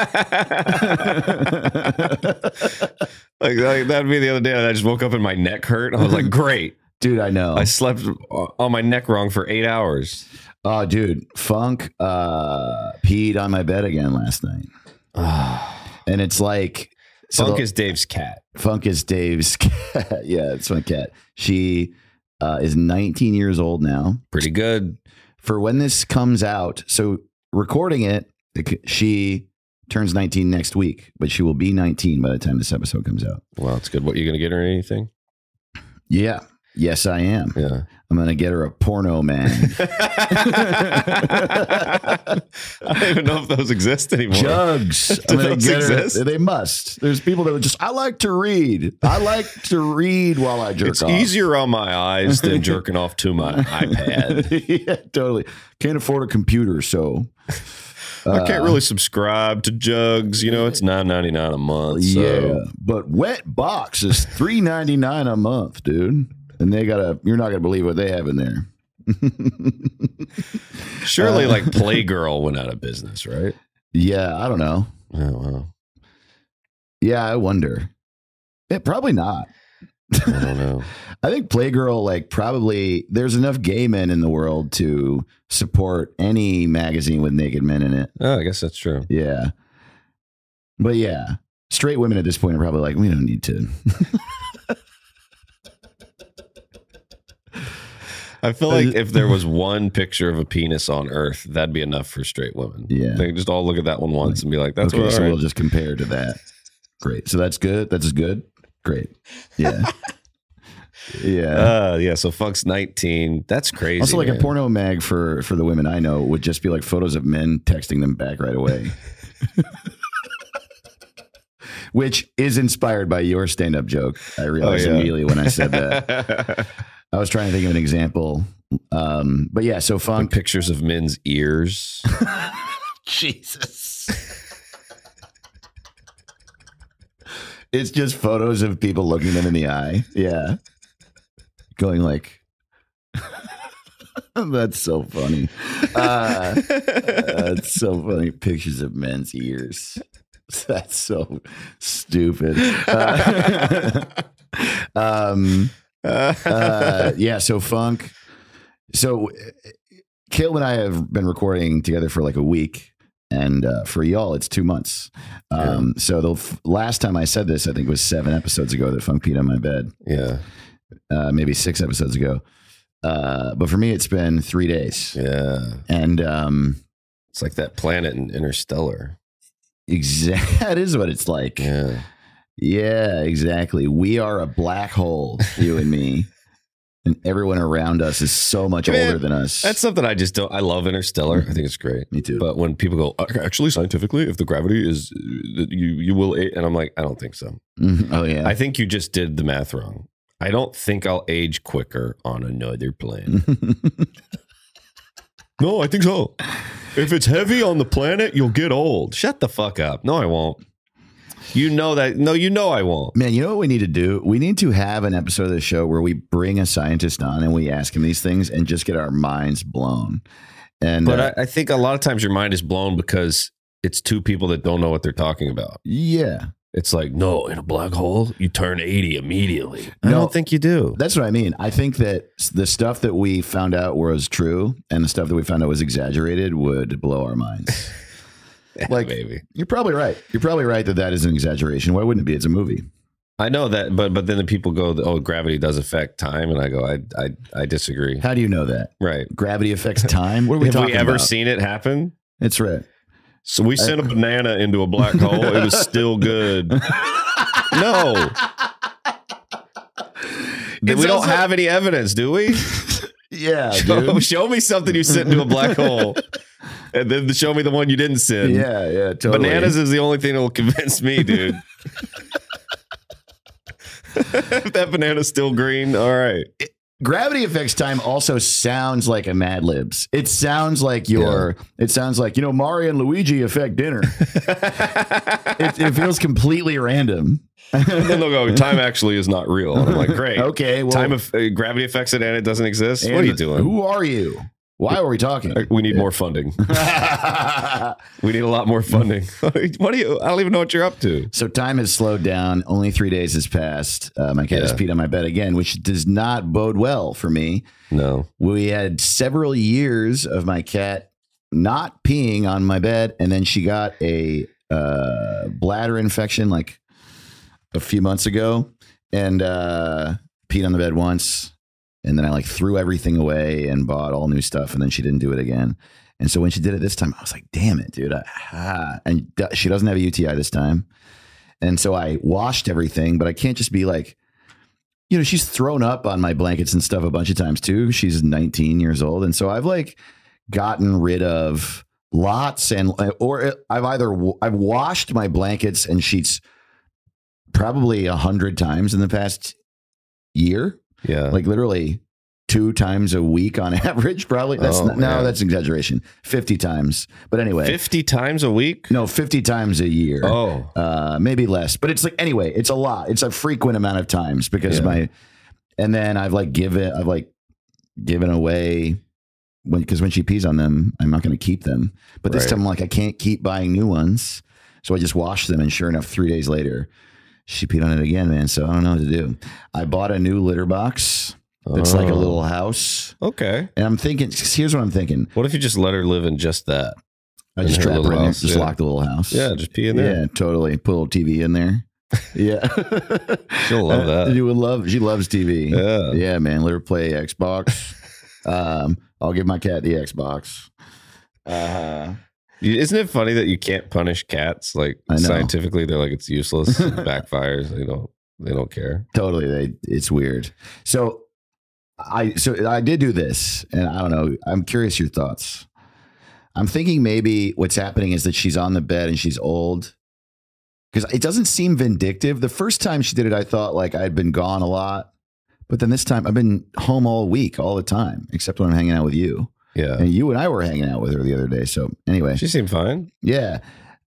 Speaker 3: like that'd be the other day. And I just woke up and my neck hurt. I was like, great.
Speaker 4: Dude, I know.
Speaker 3: I slept on my neck wrong for eight hours.
Speaker 4: Oh, dude. Funk uh, peed on my bed again last night. And it's like... so
Speaker 3: Funk
Speaker 4: the-
Speaker 3: is Dave's cat.
Speaker 4: Funk is Dave's cat. Yeah, it's my cat. She uh, is nineteen years old now.
Speaker 3: Pretty good.
Speaker 4: For when this comes out, so recording it, she turns nineteen next week, but she will be nineteen by the time this episode comes out.
Speaker 3: Well, it's good. What, you going to get her anything?
Speaker 4: Yeah. Yes, I am.
Speaker 3: Yeah.
Speaker 4: I'm going to get her a porno mag.
Speaker 3: I don't even know if those exist anymore.
Speaker 4: Jugs.
Speaker 3: Do
Speaker 4: I'm gonna
Speaker 3: those
Speaker 4: get her-
Speaker 3: exist?
Speaker 4: They must. There's people that would just, I like to read. I like to read while I jerk
Speaker 3: It's
Speaker 4: off.
Speaker 3: easier on my eyes than jerking off to my iPad.
Speaker 4: Yeah, totally. Can't afford a computer, so.
Speaker 3: I can't really subscribe to Jugs. You know, it's nine ninety-nine a month. So.
Speaker 4: Yeah, but Wet Box is three ninety-nine a month, dude. And they got a, you're not going to believe what they have in there.
Speaker 3: Surely,
Speaker 4: Uh,
Speaker 3: like Playgirl went out of business, right?
Speaker 4: Yeah, I don't know.
Speaker 3: Oh, wow.
Speaker 4: Yeah, I wonder. Yeah, probably not.
Speaker 3: I don't know.
Speaker 4: I think Playgirl, like, probably there's enough gay men in the world to support any magazine with naked men in it.
Speaker 3: Oh, I guess that's true.
Speaker 4: Yeah. But yeah, straight women at this point are probably like, we don't need to.
Speaker 3: I feel like if there was one picture of a penis on Earth, that'd be enough for straight women.
Speaker 4: Yeah.
Speaker 3: They could just all look at that one once and be like, that's
Speaker 4: okay,
Speaker 3: what
Speaker 4: so
Speaker 3: all right.
Speaker 4: we'll just compare to that. Great. So that's good. That's good. Great. Yeah. Yeah.
Speaker 3: Uh, yeah, so Funk's nineteen. That's crazy.
Speaker 4: Also, like
Speaker 3: man.
Speaker 4: a porno mag for for the women I know would just be like photos of men texting them back right away, which is inspired by your stand up joke. I realized
Speaker 3: Oh, yeah.
Speaker 4: immediately when I said that. I was trying to think of an example, um, but yeah. So
Speaker 3: Like
Speaker 4: Funk,
Speaker 3: pictures of men's ears.
Speaker 4: Jesus. It's just photos of people looking them in the eye. Yeah. Going like, that's so funny. Uh, that's so funny. Pictures of men's ears. That's so stupid. Uh, um, uh, yeah. So Funk. So Caleb and I have been recording together for like a week. And uh, for y'all, it's two months. Um, So the f- last time I said this, I think was seven episodes ago that Funk peed on my bed.
Speaker 3: Yeah.
Speaker 4: Uh, maybe six episodes ago. Uh, but for me, it's been three days.
Speaker 3: Yeah.
Speaker 4: And um,
Speaker 3: It's like that planet in Interstellar.
Speaker 4: exa- that is what it's like.
Speaker 3: Yeah.
Speaker 4: Yeah, exactly. We are a black hole, you and me. And everyone around us is so much
Speaker 3: Man,
Speaker 4: older than us.
Speaker 3: That's something I just don't. I love Interstellar. I think it's great.
Speaker 4: Me too.
Speaker 3: But when people go, "Uh, actually, scientifically, if the gravity is, uh, you you will, a-" and I'm like, I don't think so.
Speaker 4: Mhm. Oh, yeah.
Speaker 3: I think you just did the math wrong. I don't think I'll age quicker on another planet. No, I think so. If it's heavy on the planet, you'll get old. Shut the fuck up. No, I won't. You know that. No, you know I won't.
Speaker 4: Man, you know what we need to do? We need to have an episode of the show where we bring a scientist on and we ask him these things and just get our minds blown. And
Speaker 3: But
Speaker 4: uh,
Speaker 3: I, I think a lot of times your mind is blown because it's two people that don't know what they're talking about.
Speaker 4: yeah,
Speaker 3: It's like, no, in a black hole, you turn eighty immediately. I
Speaker 4: No.
Speaker 3: don't think you do.
Speaker 4: that's what I mean. I think that the stuff that we found out was true and the stuff that we found out was exaggerated would blow our minds.
Speaker 3: Yeah,
Speaker 4: like-
Speaker 3: maybe.
Speaker 4: You're probably right. You're probably right that that is an exaggeration. Why wouldn't it be? It's a movie.
Speaker 3: I know that, but but then the people go, oh, gravity does affect time, and I go, I I, I disagree.
Speaker 4: How do you know that?
Speaker 3: Right?
Speaker 4: Gravity affects time. What are we
Speaker 3: Have
Speaker 4: talking
Speaker 3: we ever
Speaker 4: about?
Speaker 3: seen it happen?
Speaker 4: It's right.
Speaker 3: So we sent a banana into a black hole. It was still good. No.
Speaker 4: It's
Speaker 3: we don't
Speaker 4: also-
Speaker 3: have any evidence, do we?
Speaker 4: Yeah,
Speaker 3: Show,
Speaker 4: dude.
Speaker 3: show me something you sent into a black hole, and then show me the one you didn't send.
Speaker 4: Yeah, yeah, totally.
Speaker 3: Bananas is the only thing that will convince me, dude. If that banana's still green, all right.
Speaker 4: Gravity affects time also sounds like a Mad Libs. It sounds like your. It sounds like, you know, Mario and Luigi affect dinner. it, it feels completely random.
Speaker 3: And then they'll go, time actually is not real. And I'm like, great.
Speaker 4: Okay, well,
Speaker 3: time of uh, gravity affects it and it doesn't exist. What are you doing?
Speaker 4: Who are you? Why are we talking?
Speaker 3: We need more funding. We need a lot more funding. What do you? I don't even know what you're up to.
Speaker 4: So time has slowed down. Only three days has passed. Uh, my cat has
Speaker 3: Yeah.
Speaker 4: peed on my bed again, which does not bode well for me.
Speaker 3: No.
Speaker 4: We had several years of my cat not peeing on my bed, and then she got a uh, bladder infection like a few months ago, and uh, peed on the bed once, and then I like threw everything away and bought all new stuff, and then she didn't do it again. And so when she did it this time, I was like, "Damn it, dude!" I, ah. And d- she doesn't have a U T I this time, and so I washed everything, but I can't just be like. You know, she's thrown up on my blankets and stuff a bunch of times too. She's nineteen years old. And so I've like gotten rid of lots and, or I've either, I've washed my blankets and sheets probably a hundred times in the past year.
Speaker 3: Yeah.
Speaker 4: Like literally two times a week on average, probably. That's
Speaker 3: Oh,
Speaker 4: not, no,
Speaker 3: man.
Speaker 4: that's an exaggeration. fifty times. But anyway,
Speaker 3: fifty times a week?
Speaker 4: no, fifty times a year.
Speaker 3: Oh.
Speaker 4: Uh, maybe less, but it's like, anyway, it's a lot. It's a frequent amount of times because
Speaker 3: Yeah.
Speaker 4: my, and then I've like given, I've like given away when, because when she pees on them, I'm not going to keep them. But this
Speaker 3: Right.
Speaker 4: time I'm like, I can't keep buying new ones. So I just washed them. And sure enough, three days later, she peed on it again, man. So I don't know what to do. I bought a new litter box. It's like a
Speaker 3: Oh.
Speaker 4: little house.
Speaker 3: Okay.
Speaker 4: And I'm thinking, here's what I'm thinking.
Speaker 3: What if you just let her live in just that?
Speaker 4: I
Speaker 3: In
Speaker 4: just
Speaker 3: her
Speaker 4: trap her
Speaker 3: little
Speaker 4: in there,
Speaker 3: house,
Speaker 4: just
Speaker 3: yeah.
Speaker 4: lock the little house.
Speaker 3: Yeah, just pee in there.
Speaker 4: Yeah, totally. Put a little T V in there. Yeah.
Speaker 3: She'll love that.
Speaker 4: You would love, she loves T V.
Speaker 3: Yeah.
Speaker 4: Yeah, man. Let her play Xbox. um, I'll give my cat the Xbox. Uh,
Speaker 3: You- Isn't it funny that you can't punish cats? Like
Speaker 4: I know.
Speaker 3: scientifically, they're like it's useless. It backfires. They don't. They don't care.
Speaker 4: totally. They, it's weird. So I, so I did do this and I don't know. I'm curious your thoughts. I'm thinking maybe what's happening is that she's on the bed and she's old. Because it doesn't seem vindictive. The first time she did it, I thought like I'd been gone a lot. But then this time I've been home all week, all the time, except when I'm hanging out with you.
Speaker 3: Yeah.
Speaker 4: And you and I were hanging out with her the other day. So anyway,
Speaker 3: She seemed fine.
Speaker 4: yeah.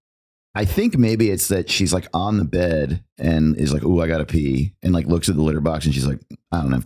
Speaker 4: I think maybe it's that she's like on the bed and is like, "Ooh, I gotta pee," and like looks at the litter box and she's like, "I don't have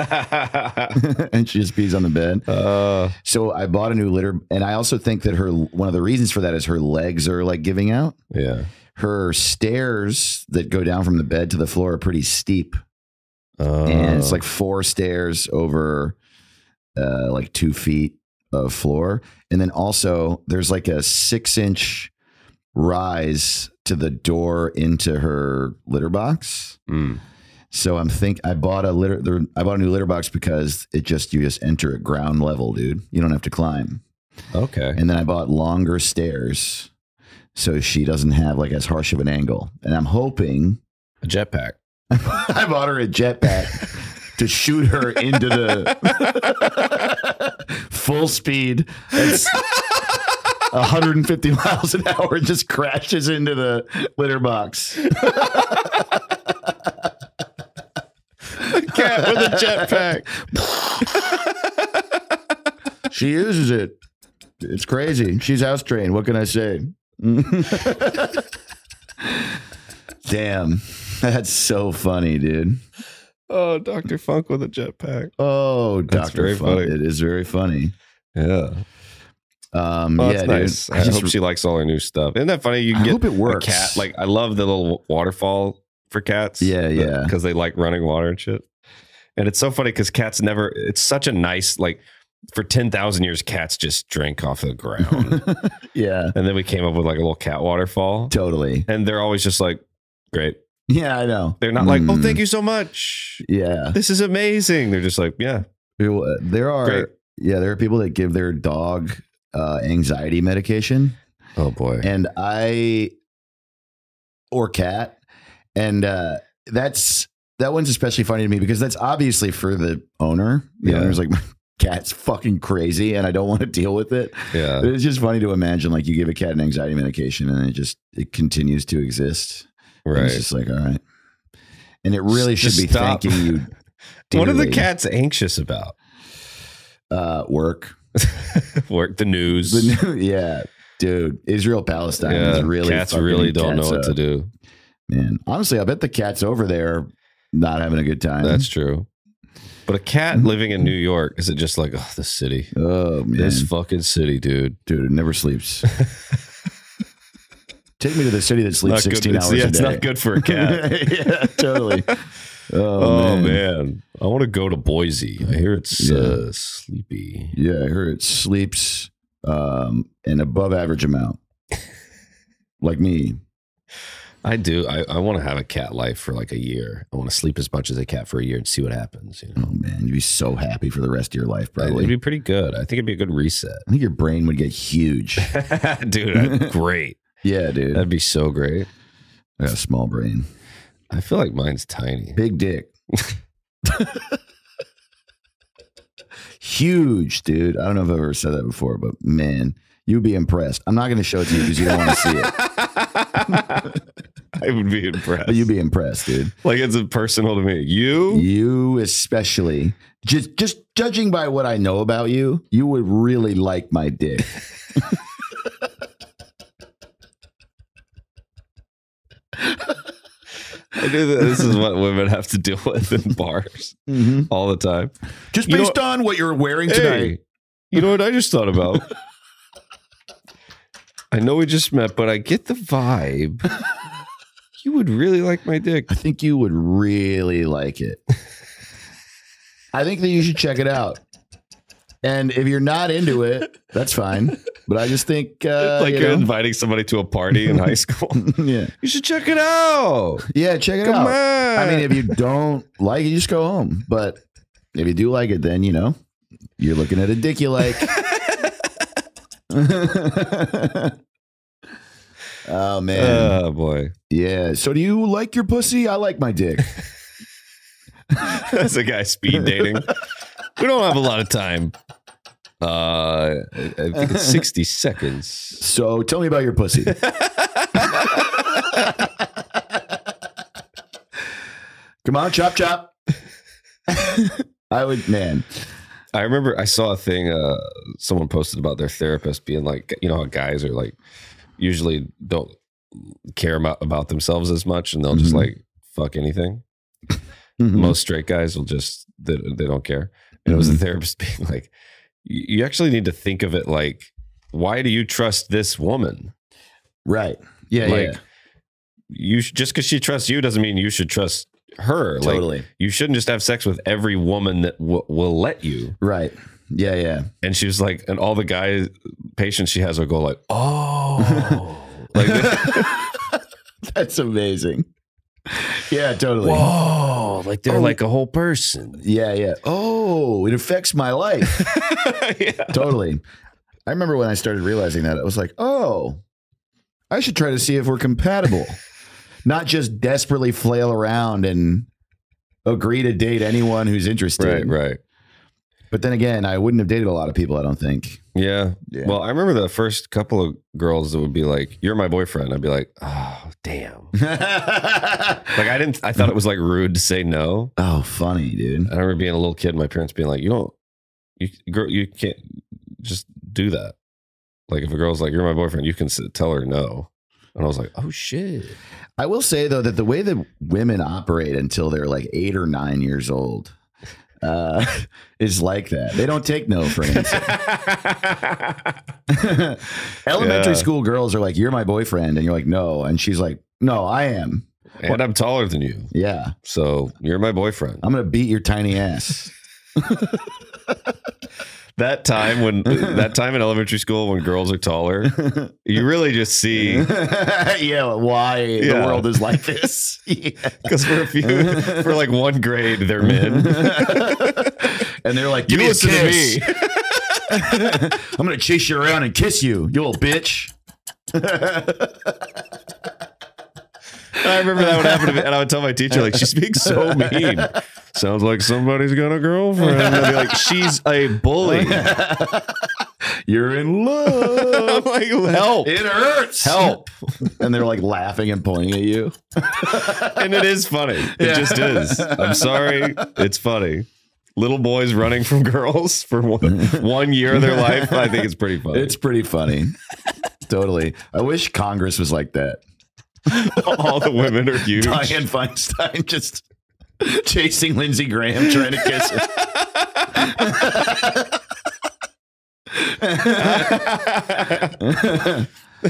Speaker 4: time," and she just pees on the bed.
Speaker 3: uh,
Speaker 4: So I bought a new litter, and I also think that her one of the reasons for that is her legs are like giving out.
Speaker 3: yeah.
Speaker 4: Her stairs that go down from the bed to the floor are pretty steep,
Speaker 3: Uh,
Speaker 4: and it's like four stairs over uh, like two feet of floor, and then also there's like a six inch rise to the door into her litter box.
Speaker 3: mm,
Speaker 4: So I'm think I bought a litter. there- I bought a new litter box because it just you just enter at ground level, dude. You don't have to climb.
Speaker 3: okay.
Speaker 4: And then I bought longer stairs so she doesn't have like as harsh of an angle. And I'm hoping
Speaker 3: A jetpack.
Speaker 4: I bought her a jetpack to shoot her into the full speed. It's one hundred fifty miles an hour and just crashes into the litter box.
Speaker 3: Cat with a jetpack.
Speaker 4: She uses it. It's crazy. She's house trained. What can I say? Damn. That's so funny, dude.
Speaker 3: Oh, Doctor Funk with a jetpack.
Speaker 4: Oh,
Speaker 3: That's
Speaker 4: Doctor
Speaker 3: very
Speaker 4: Fun.
Speaker 3: funny.
Speaker 4: It is very funny.
Speaker 3: Yeah.
Speaker 4: Um,
Speaker 3: Well,
Speaker 4: yeah,
Speaker 3: that's
Speaker 4: dude.
Speaker 3: nice. I,
Speaker 4: just-
Speaker 3: hope she likes all her new stuff. Isn't that funny? You can
Speaker 4: I
Speaker 3: get
Speaker 4: hope it works.
Speaker 3: a cat. Like I love the little waterfall for cats.
Speaker 4: Yeah, yeah.
Speaker 3: Because they like running water and shit. And it's so funny because cats never. It's such a nice like. For ten thousand years, cats just drank off the ground.
Speaker 4: yeah,
Speaker 3: And then we came up with like a little cat waterfall.
Speaker 4: totally.
Speaker 3: And they're always just like, great.
Speaker 4: Yeah, I know.
Speaker 3: They're not like, oh,
Speaker 4: Mm.
Speaker 3: thank you so much.
Speaker 4: Yeah.
Speaker 3: This is amazing. They're just like, yeah.
Speaker 4: There are,
Speaker 3: Great.
Speaker 4: yeah, there are people that give their dog uh, anxiety medication.
Speaker 3: Oh boy.
Speaker 4: And I, or cat. And uh, that's, that one's especially funny to me because that's obviously for the owner. The
Speaker 3: Yeah.
Speaker 4: owner's like, my cat's fucking crazy and I don't want to deal with it.
Speaker 3: Yeah.
Speaker 4: But it's just funny to imagine like you give a cat an anxiety medication and it just, it continues to exist. And
Speaker 3: Right.
Speaker 4: it's just like, all right. And it really should
Speaker 3: Just
Speaker 4: be
Speaker 3: stop.
Speaker 4: thanking you.
Speaker 3: What are the
Speaker 4: dearly.
Speaker 3: cats anxious about?
Speaker 4: Uh, work.
Speaker 3: Work, the news.
Speaker 4: The new, yeah, dude. Israel Palestine
Speaker 3: yeah,
Speaker 4: is really
Speaker 3: cats
Speaker 4: fucking
Speaker 3: really don't know
Speaker 4: cats
Speaker 3: what to
Speaker 4: up.
Speaker 3: do.
Speaker 4: Man, honestly, I bet the cats over there not having a good time.
Speaker 3: That's true. But a cat
Speaker 4: Mm-hmm.
Speaker 3: living in New York, is it just like, oh, this city,
Speaker 4: oh man,
Speaker 3: this fucking city, dude?
Speaker 4: dude, it never sleeps. Take me to the city that sleeps
Speaker 3: Not good.
Speaker 4: sixteen
Speaker 3: It's,
Speaker 4: hours
Speaker 3: yeah,
Speaker 4: a
Speaker 3: it's
Speaker 4: day.
Speaker 3: not good for a cat.
Speaker 4: Yeah, totally. Oh,
Speaker 3: Oh,
Speaker 4: man.
Speaker 3: man. I want to go to Boise. I hear it's
Speaker 4: Yeah.
Speaker 3: uh, sleepy.
Speaker 4: Yeah, I heard it sleeps um, an above average amount, like me.
Speaker 3: I do. I, I want to have a cat life for like a year. I want to sleep as much as a cat for a year and see what happens. You know?
Speaker 4: Oh man, you'd be so happy for the rest of your life. Probably.
Speaker 3: It'd be pretty good. I think it'd be a good reset.
Speaker 4: I think your brain would get huge.
Speaker 3: Dude, that'd be great.
Speaker 4: Yeah, dude.
Speaker 3: That'd be so great.
Speaker 4: I got a small brain.
Speaker 3: I feel like mine's tiny.
Speaker 4: Big dick. Huge, dude. I don't know if I've ever said that before, but man, you'd be impressed. I'm not going to show it to you because you don't want to see it.
Speaker 3: I would be impressed.
Speaker 4: But you'd be impressed, dude.
Speaker 3: Like it's personal to me. You?
Speaker 4: You especially. Just just judging by what I know about you, you would really like my dick.
Speaker 3: I do that. This is what women have to deal with in bars
Speaker 4: Mhm.
Speaker 3: all the time.
Speaker 4: Just
Speaker 3: You know-
Speaker 4: based on what you're wearing tonight.
Speaker 3: Hey, you know what I just thought about? I know we just met, but I get the vibe. You would really like my dick.
Speaker 4: I think you would really like it. I think that you should check it out. And if you're not into it, that's fine. But I just think, uh,
Speaker 3: like
Speaker 4: you
Speaker 3: you're
Speaker 4: know,
Speaker 3: inviting somebody to a party in high school.
Speaker 4: yeah,
Speaker 3: You should check it out.
Speaker 4: yeah, check it
Speaker 3: Come
Speaker 4: out.
Speaker 3: on.
Speaker 4: I mean, if you don't like it, you just go home. But if you do like it, then you know you're looking at a dick you like. Oh man,
Speaker 3: Oh boy.
Speaker 4: yeah. So do you like your pussy? I like my dick.
Speaker 3: That's a guy speed dating. We don't have a lot of time. Uh, I I think it's sixty seconds.
Speaker 4: So tell me about your pussy. Come on, chop chop. I would, man.
Speaker 3: I remember I saw a thing. Uh, someone posted about their therapist being like, you know, how guys are like usually don't care about about themselves as much, and they'll just
Speaker 4: Mhm.
Speaker 3: like fuck anything.
Speaker 4: Mhm.
Speaker 3: Most straight guys will just they, they don't care. And it was the
Speaker 4: Mhm.
Speaker 3: therapist being like, you you actually need to think of it like, why do you trust this woman?
Speaker 4: Right. Yeah.
Speaker 3: Like,
Speaker 4: yeah.
Speaker 3: you sh- just because she trusts you doesn't mean you should trust her.
Speaker 4: Totally.
Speaker 3: Like, you shouldn't just have sex with every woman that w- will let you.
Speaker 4: Right. Yeah. Yeah.
Speaker 3: And she was like, and all the guys, patients she has will go like, oh, like,
Speaker 4: That's amazing. Yeah. Totally.
Speaker 3: whoa, like they're
Speaker 4: Oh.
Speaker 3: like a whole person.
Speaker 4: Yeah. Yeah. Oh, it affects my life.
Speaker 3: Yeah.
Speaker 4: Totally. I remember when I started realizing that, I was like, oh, I should try to see if we're compatible. Not just desperately flail around and agree to date anyone who's interested.
Speaker 3: Right, right.
Speaker 4: But then again, I wouldn't have dated a lot of people, I don't think.
Speaker 3: Yeah.
Speaker 4: Yeah.
Speaker 3: Well, I remember the first couple of girls that would be like, you're my boyfriend. I'd be like, oh, damn. Like I didn't, I thought it was like rude to say no.
Speaker 4: Oh, funny, dude.
Speaker 3: I remember being a little kid, my parents being like, you don't, you, girl, you can't just do that. Like if a girl's like, you're my boyfriend, you can s- tell her no. And I was like, oh shit.
Speaker 4: I will say, though, that the way that women operate until they're like eight or nine years old uh, is like that. They don't take no for an answer. Elementary
Speaker 3: Yeah.
Speaker 4: school girls are like, you're my boyfriend. And you're like, no. And she's like, no, I am.
Speaker 3: And I'm taller than you.
Speaker 4: Yeah.
Speaker 3: So you're my boyfriend.
Speaker 4: I'm going to beat your tiny ass.
Speaker 3: that time when that time in elementary school when girls are taller, you really just see
Speaker 4: yeah, why
Speaker 3: Yeah.
Speaker 4: the world is like this.
Speaker 3: because for a few for like one grade they're men.
Speaker 4: And they're like,
Speaker 3: You
Speaker 4: give me a
Speaker 3: listen to
Speaker 4: kiss.
Speaker 3: me.
Speaker 4: I'm going to chase you around and kiss you, you little bitch.
Speaker 3: I remember that would happen to me, and I would tell my teacher, like, she's being so mean. Sounds like somebody's got a girlfriend. And I'd be like, she's a bully.
Speaker 4: You're in
Speaker 3: I'm
Speaker 4: love.
Speaker 3: like, help.
Speaker 4: It hurts.
Speaker 3: Help.
Speaker 4: And they're like laughing and pointing at you.
Speaker 3: And it is funny. It
Speaker 4: Yeah.
Speaker 3: just is. I'm sorry. It's funny. Little boys running from girls for one, one year of their life. I think it's pretty funny.
Speaker 4: It's pretty funny. Totally. I wish Congress was like that.
Speaker 3: All the women are huge.
Speaker 4: Dianne Feinstein just chasing Lindsey Graham, trying to kiss her.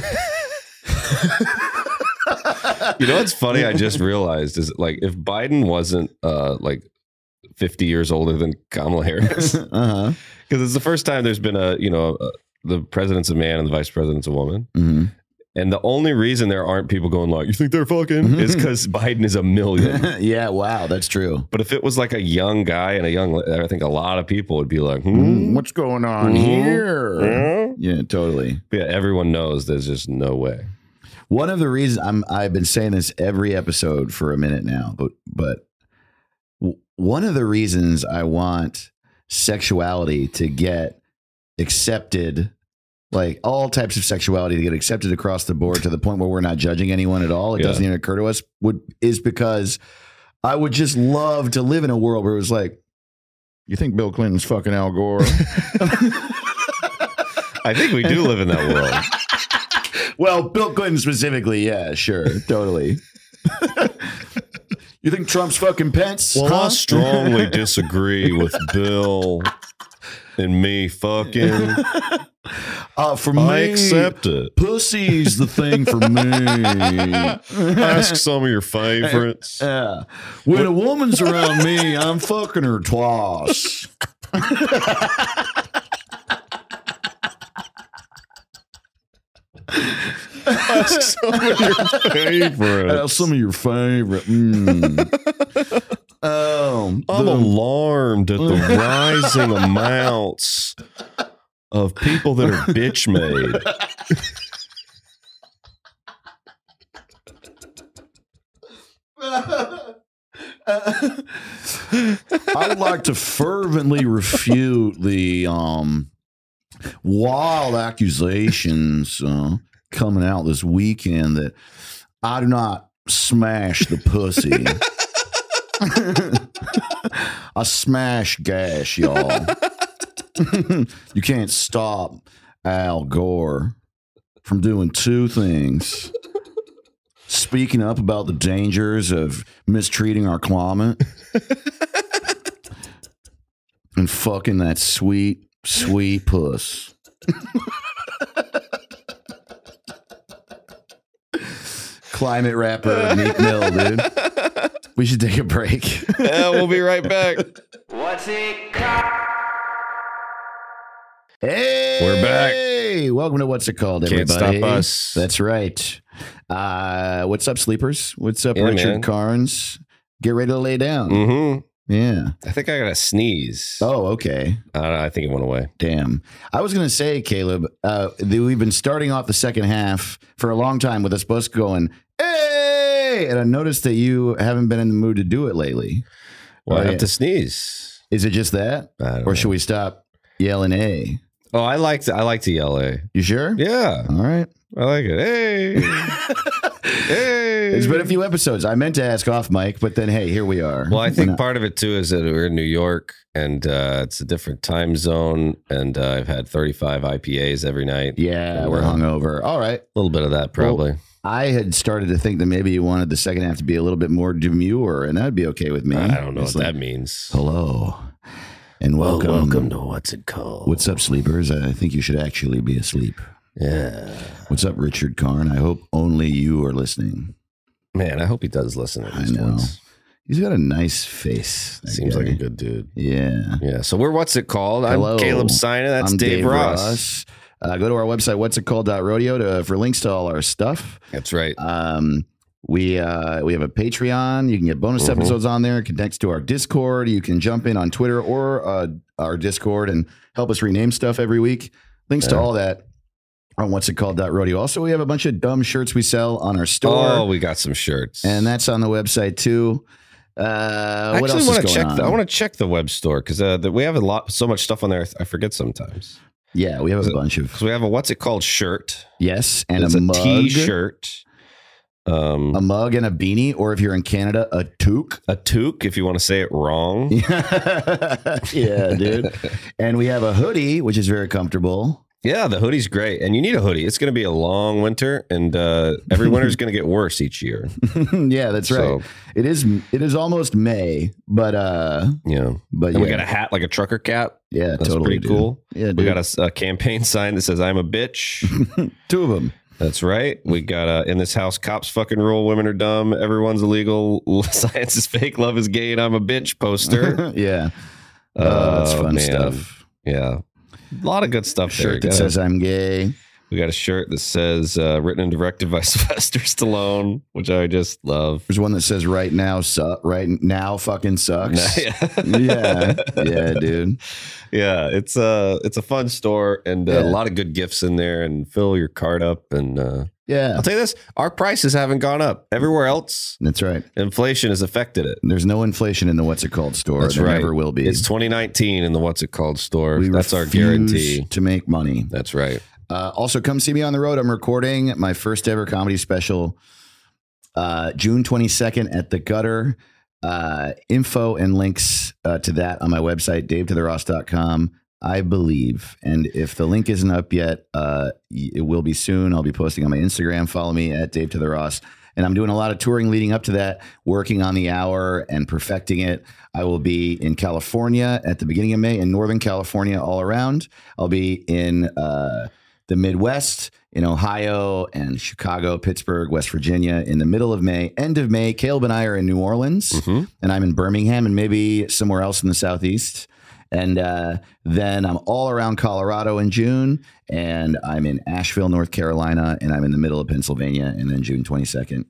Speaker 3: You know what's funny? I just realized is like if Biden wasn't uh like fifty years older than Kamala Harris, because
Speaker 4: Uh-huh.
Speaker 3: it's the first time there's been a you know uh, the president's a man and the vice president's a woman,
Speaker 4: Mm-hmm.
Speaker 3: and the only reason there aren't people going like you think they're fucking is because Biden is a million.
Speaker 4: Yeah, wow, that's true.
Speaker 3: But if it was like a young guy and a young, I think a lot of people would be like,
Speaker 4: Mm,
Speaker 3: hmm,
Speaker 4: what's going on
Speaker 3: Mhm.
Speaker 4: here?
Speaker 3: hmm?
Speaker 4: Yeah, totally.
Speaker 3: Yeah, everyone knows there's just no way.
Speaker 4: One of the reasons I'm I've been saying this every episode for a minute now, but but w- one of the reasons I want sexuality to get accepted, like all types of sexuality to get accepted across the board to the point where we're not judging anyone at all, it
Speaker 3: Yeah.
Speaker 4: doesn't even occur to us, would is because I would just love to live in a world where it was like, you think Bill Clinton's fucking Al Gore?
Speaker 3: I think we do live in that world.
Speaker 4: Well, Bill Clinton specifically, yeah, sure, totally. You think Trump's fucking Pence?
Speaker 3: Well,
Speaker 4: huh?
Speaker 3: I strongly disagree with Bill and me fucking.
Speaker 4: Uh, for me,
Speaker 3: I accept it.
Speaker 4: pussy's the thing for me.
Speaker 3: Ask some of your favorites.
Speaker 4: Yeah. When a woman's around me, I'm fucking her twice.
Speaker 3: Ask some of your
Speaker 4: That's
Speaker 3: favorites.
Speaker 4: some of your favorite. Mm. Um,
Speaker 3: I'm
Speaker 4: the-
Speaker 3: alarmed at the rising amounts of people that are bitch made.
Speaker 4: I'd like to fervently refute the um, wild accusations uh, coming out this weekend that I do not smash the pussy. I smash gas, y'all. You can't stop Al Gore from doing two things. Speaking up about the dangers of mistreating our climate and fucking that sweet, sweet puss. Climate rapper Meek Mill, dude. We should take a break.
Speaker 3: Yeah, we'll be right back.
Speaker 1: What's it called?
Speaker 4: Hey,
Speaker 3: We're back.
Speaker 4: Hey, welcome to What's It Called,
Speaker 3: Can't
Speaker 4: everybody.
Speaker 3: stop us.
Speaker 4: That's right. Uh, what's up, sleepers? What's up,
Speaker 3: Yeah,
Speaker 4: Richard
Speaker 3: man.
Speaker 4: Carnes? Get ready to lay down.
Speaker 3: Mm-hmm.
Speaker 4: Yeah.
Speaker 3: I think I got a sneeze.
Speaker 4: Oh, okay.
Speaker 3: I, don't know, I think it went away.
Speaker 4: Damn. I was going to say, Caleb, uh, the, we've been starting off the second half for a long time with us both going, hey! And I noticed that you haven't been in the mood to do it lately.
Speaker 3: Well,
Speaker 4: Oh,
Speaker 3: I have
Speaker 4: yeah.
Speaker 3: to sneeze.
Speaker 4: Is it just that?
Speaker 3: I don't
Speaker 4: Or
Speaker 3: know.
Speaker 4: should we stop yelling A?
Speaker 3: Oh, I like to. I like to yell. A.
Speaker 4: You sure?
Speaker 3: Yeah,
Speaker 4: All right.
Speaker 3: I like it. Hey, hey.
Speaker 4: It's been a few episodes. I meant to ask off mic, but then, hey, here we are.
Speaker 3: Well, I
Speaker 4: We're
Speaker 3: think
Speaker 4: not-
Speaker 3: part of it too is that we're in New York and uh, it's a different time zone, and uh, I've had thirty-five I P As every night.
Speaker 4: Yeah,
Speaker 3: And,
Speaker 4: we're
Speaker 3: uh,
Speaker 4: hungover. All right.
Speaker 3: A little bit of that, probably.
Speaker 4: I had started to think that maybe you wanted the second half to be a little bit more demure, and that'd be okay with me.
Speaker 3: I don't know
Speaker 4: It's
Speaker 3: what
Speaker 4: like,
Speaker 3: that means.
Speaker 4: hello, and welcome.
Speaker 3: welcome to What's It Called.
Speaker 4: What's up, sleepers? I think you should actually be asleep.
Speaker 3: Yeah,
Speaker 4: What's up, Richard Karn? I hope only you are listening.
Speaker 3: man. I hope he does listen at
Speaker 4: I
Speaker 3: least
Speaker 4: know.
Speaker 3: once.
Speaker 4: He's got a nice face. that
Speaker 3: Seems
Speaker 4: guy.
Speaker 3: like a good dude.
Speaker 4: Yeah.
Speaker 3: Yeah. So we're What's It Called? I'm
Speaker 4: Hello.
Speaker 3: Caleb Sina. That's
Speaker 4: I'm
Speaker 3: Dave,
Speaker 4: Dave
Speaker 3: Ross.
Speaker 4: Ross. Uh, go to our website, what's it called dot rodeo to for links to all our stuff.
Speaker 3: That's right.
Speaker 4: Um, we uh, we have a Patreon. You can get bonus
Speaker 3: Mhm.
Speaker 4: episodes on there. It connects to our Discord. You can jump in on Twitter or uh, our Discord and help us rename stuff every week. Links to
Speaker 3: Yeah.
Speaker 4: all that on what's it called dot rodeo. Also, we have a bunch of dumb shirts we sell on our
Speaker 3: Oh,
Speaker 4: store,
Speaker 3: we got some shirts.
Speaker 4: and that's on the website too. Uh,
Speaker 3: I
Speaker 4: what
Speaker 3: actually
Speaker 4: else
Speaker 3: want
Speaker 4: is
Speaker 3: to
Speaker 4: going
Speaker 3: check.
Speaker 4: on?
Speaker 3: The, I want to check the web store because uh, the, we have a lot, so much stuff on there. I forget sometimes.
Speaker 4: yeah, we have a
Speaker 3: So-
Speaker 4: bunch of
Speaker 3: Because we have a What's It Called shirt.
Speaker 4: yes, and
Speaker 3: It's
Speaker 4: a
Speaker 3: a
Speaker 4: mug,
Speaker 3: T-shirt. Um,
Speaker 4: a mug and a beanie, or if you're in Canada, a toque.
Speaker 3: a toque, if you want to say it wrong.
Speaker 4: Yeah, dude. And we have a hoodie, which is very comfortable.
Speaker 3: Yeah, the hoodie's great, and you need a hoodie. It's going to be a long winter, and uh, every winter is going to get worse each year.
Speaker 4: Yeah, that's right.
Speaker 3: So-
Speaker 4: It is. It is almost May, but uh,
Speaker 3: Yeah,
Speaker 4: but
Speaker 3: and
Speaker 4: yeah,
Speaker 3: we got a hat like a trucker cap.
Speaker 4: yeah,
Speaker 3: That's
Speaker 4: totally
Speaker 3: pretty
Speaker 4: dude.
Speaker 3: cool.
Speaker 4: Yeah, dude.
Speaker 3: We got a, a campaign sign that says "I'm a bitch."
Speaker 4: two of them.
Speaker 3: That's right. We got uh, in this house, cops fucking rule, women are dumb, everyone's illegal, science is fake, love is gay, and I'm a bitch poster.
Speaker 4: Yeah, uh, that's
Speaker 3: Oh,
Speaker 4: fun
Speaker 3: man.
Speaker 4: stuff.
Speaker 3: Yeah, a lot of good stuff there.
Speaker 4: Shirt that
Speaker 3: Got a-
Speaker 4: says "I'm gay."
Speaker 3: we got a shirt that says uh, written and directed by Sylvester Stallone, which I just love.
Speaker 4: There's one that says "Right now, suck." Right now, fucking sucks.
Speaker 3: yeah,
Speaker 4: Yeah, yeah, dude.
Speaker 3: yeah. It's a it's a fun store and uh,
Speaker 4: Yeah.
Speaker 3: a lot of good gifts in there. And fill your cart up. And uh,
Speaker 4: Yeah,
Speaker 3: I'll tell you this: our prices haven't gone up. Everywhere else,
Speaker 4: that's right.
Speaker 3: inflation has affected it.
Speaker 4: There's no inflation in the what's it called store.
Speaker 3: That's
Speaker 4: there
Speaker 3: right.
Speaker 4: never will be.
Speaker 3: It's twenty nineteen in the What's It Called store.
Speaker 4: We
Speaker 3: That's our
Speaker 4: refuse
Speaker 3: guarantee.
Speaker 4: to make money.
Speaker 3: That's right.
Speaker 4: Uh, also, come see me on the road. I'm recording my first ever comedy special uh, June twenty-second at the Gutter. Uh, info and links uh, to that on my website, dave to the ross dot com, I believe. And if the link isn't up yet, uh, it will be soon. I'll be posting on my Instagram. Follow me at Dave to the Ross. And I'm doing a lot of touring leading up to that, working on the hour and perfecting it. I will be in California at the beginning of May, in Northern California all around. I'll be in uh, the Midwest, in Ohio and Chicago, Pittsburgh, West Virginia in the middle of May. End of May, Caleb and I are in New Orleans,
Speaker 3: Mhm.
Speaker 4: and I'm in Birmingham and maybe somewhere else in the Southeast. And uh, then I'm all around Colorado in June, and I'm in Asheville, North Carolina, and I'm in the middle of Pennsylvania, and then June twenty-second,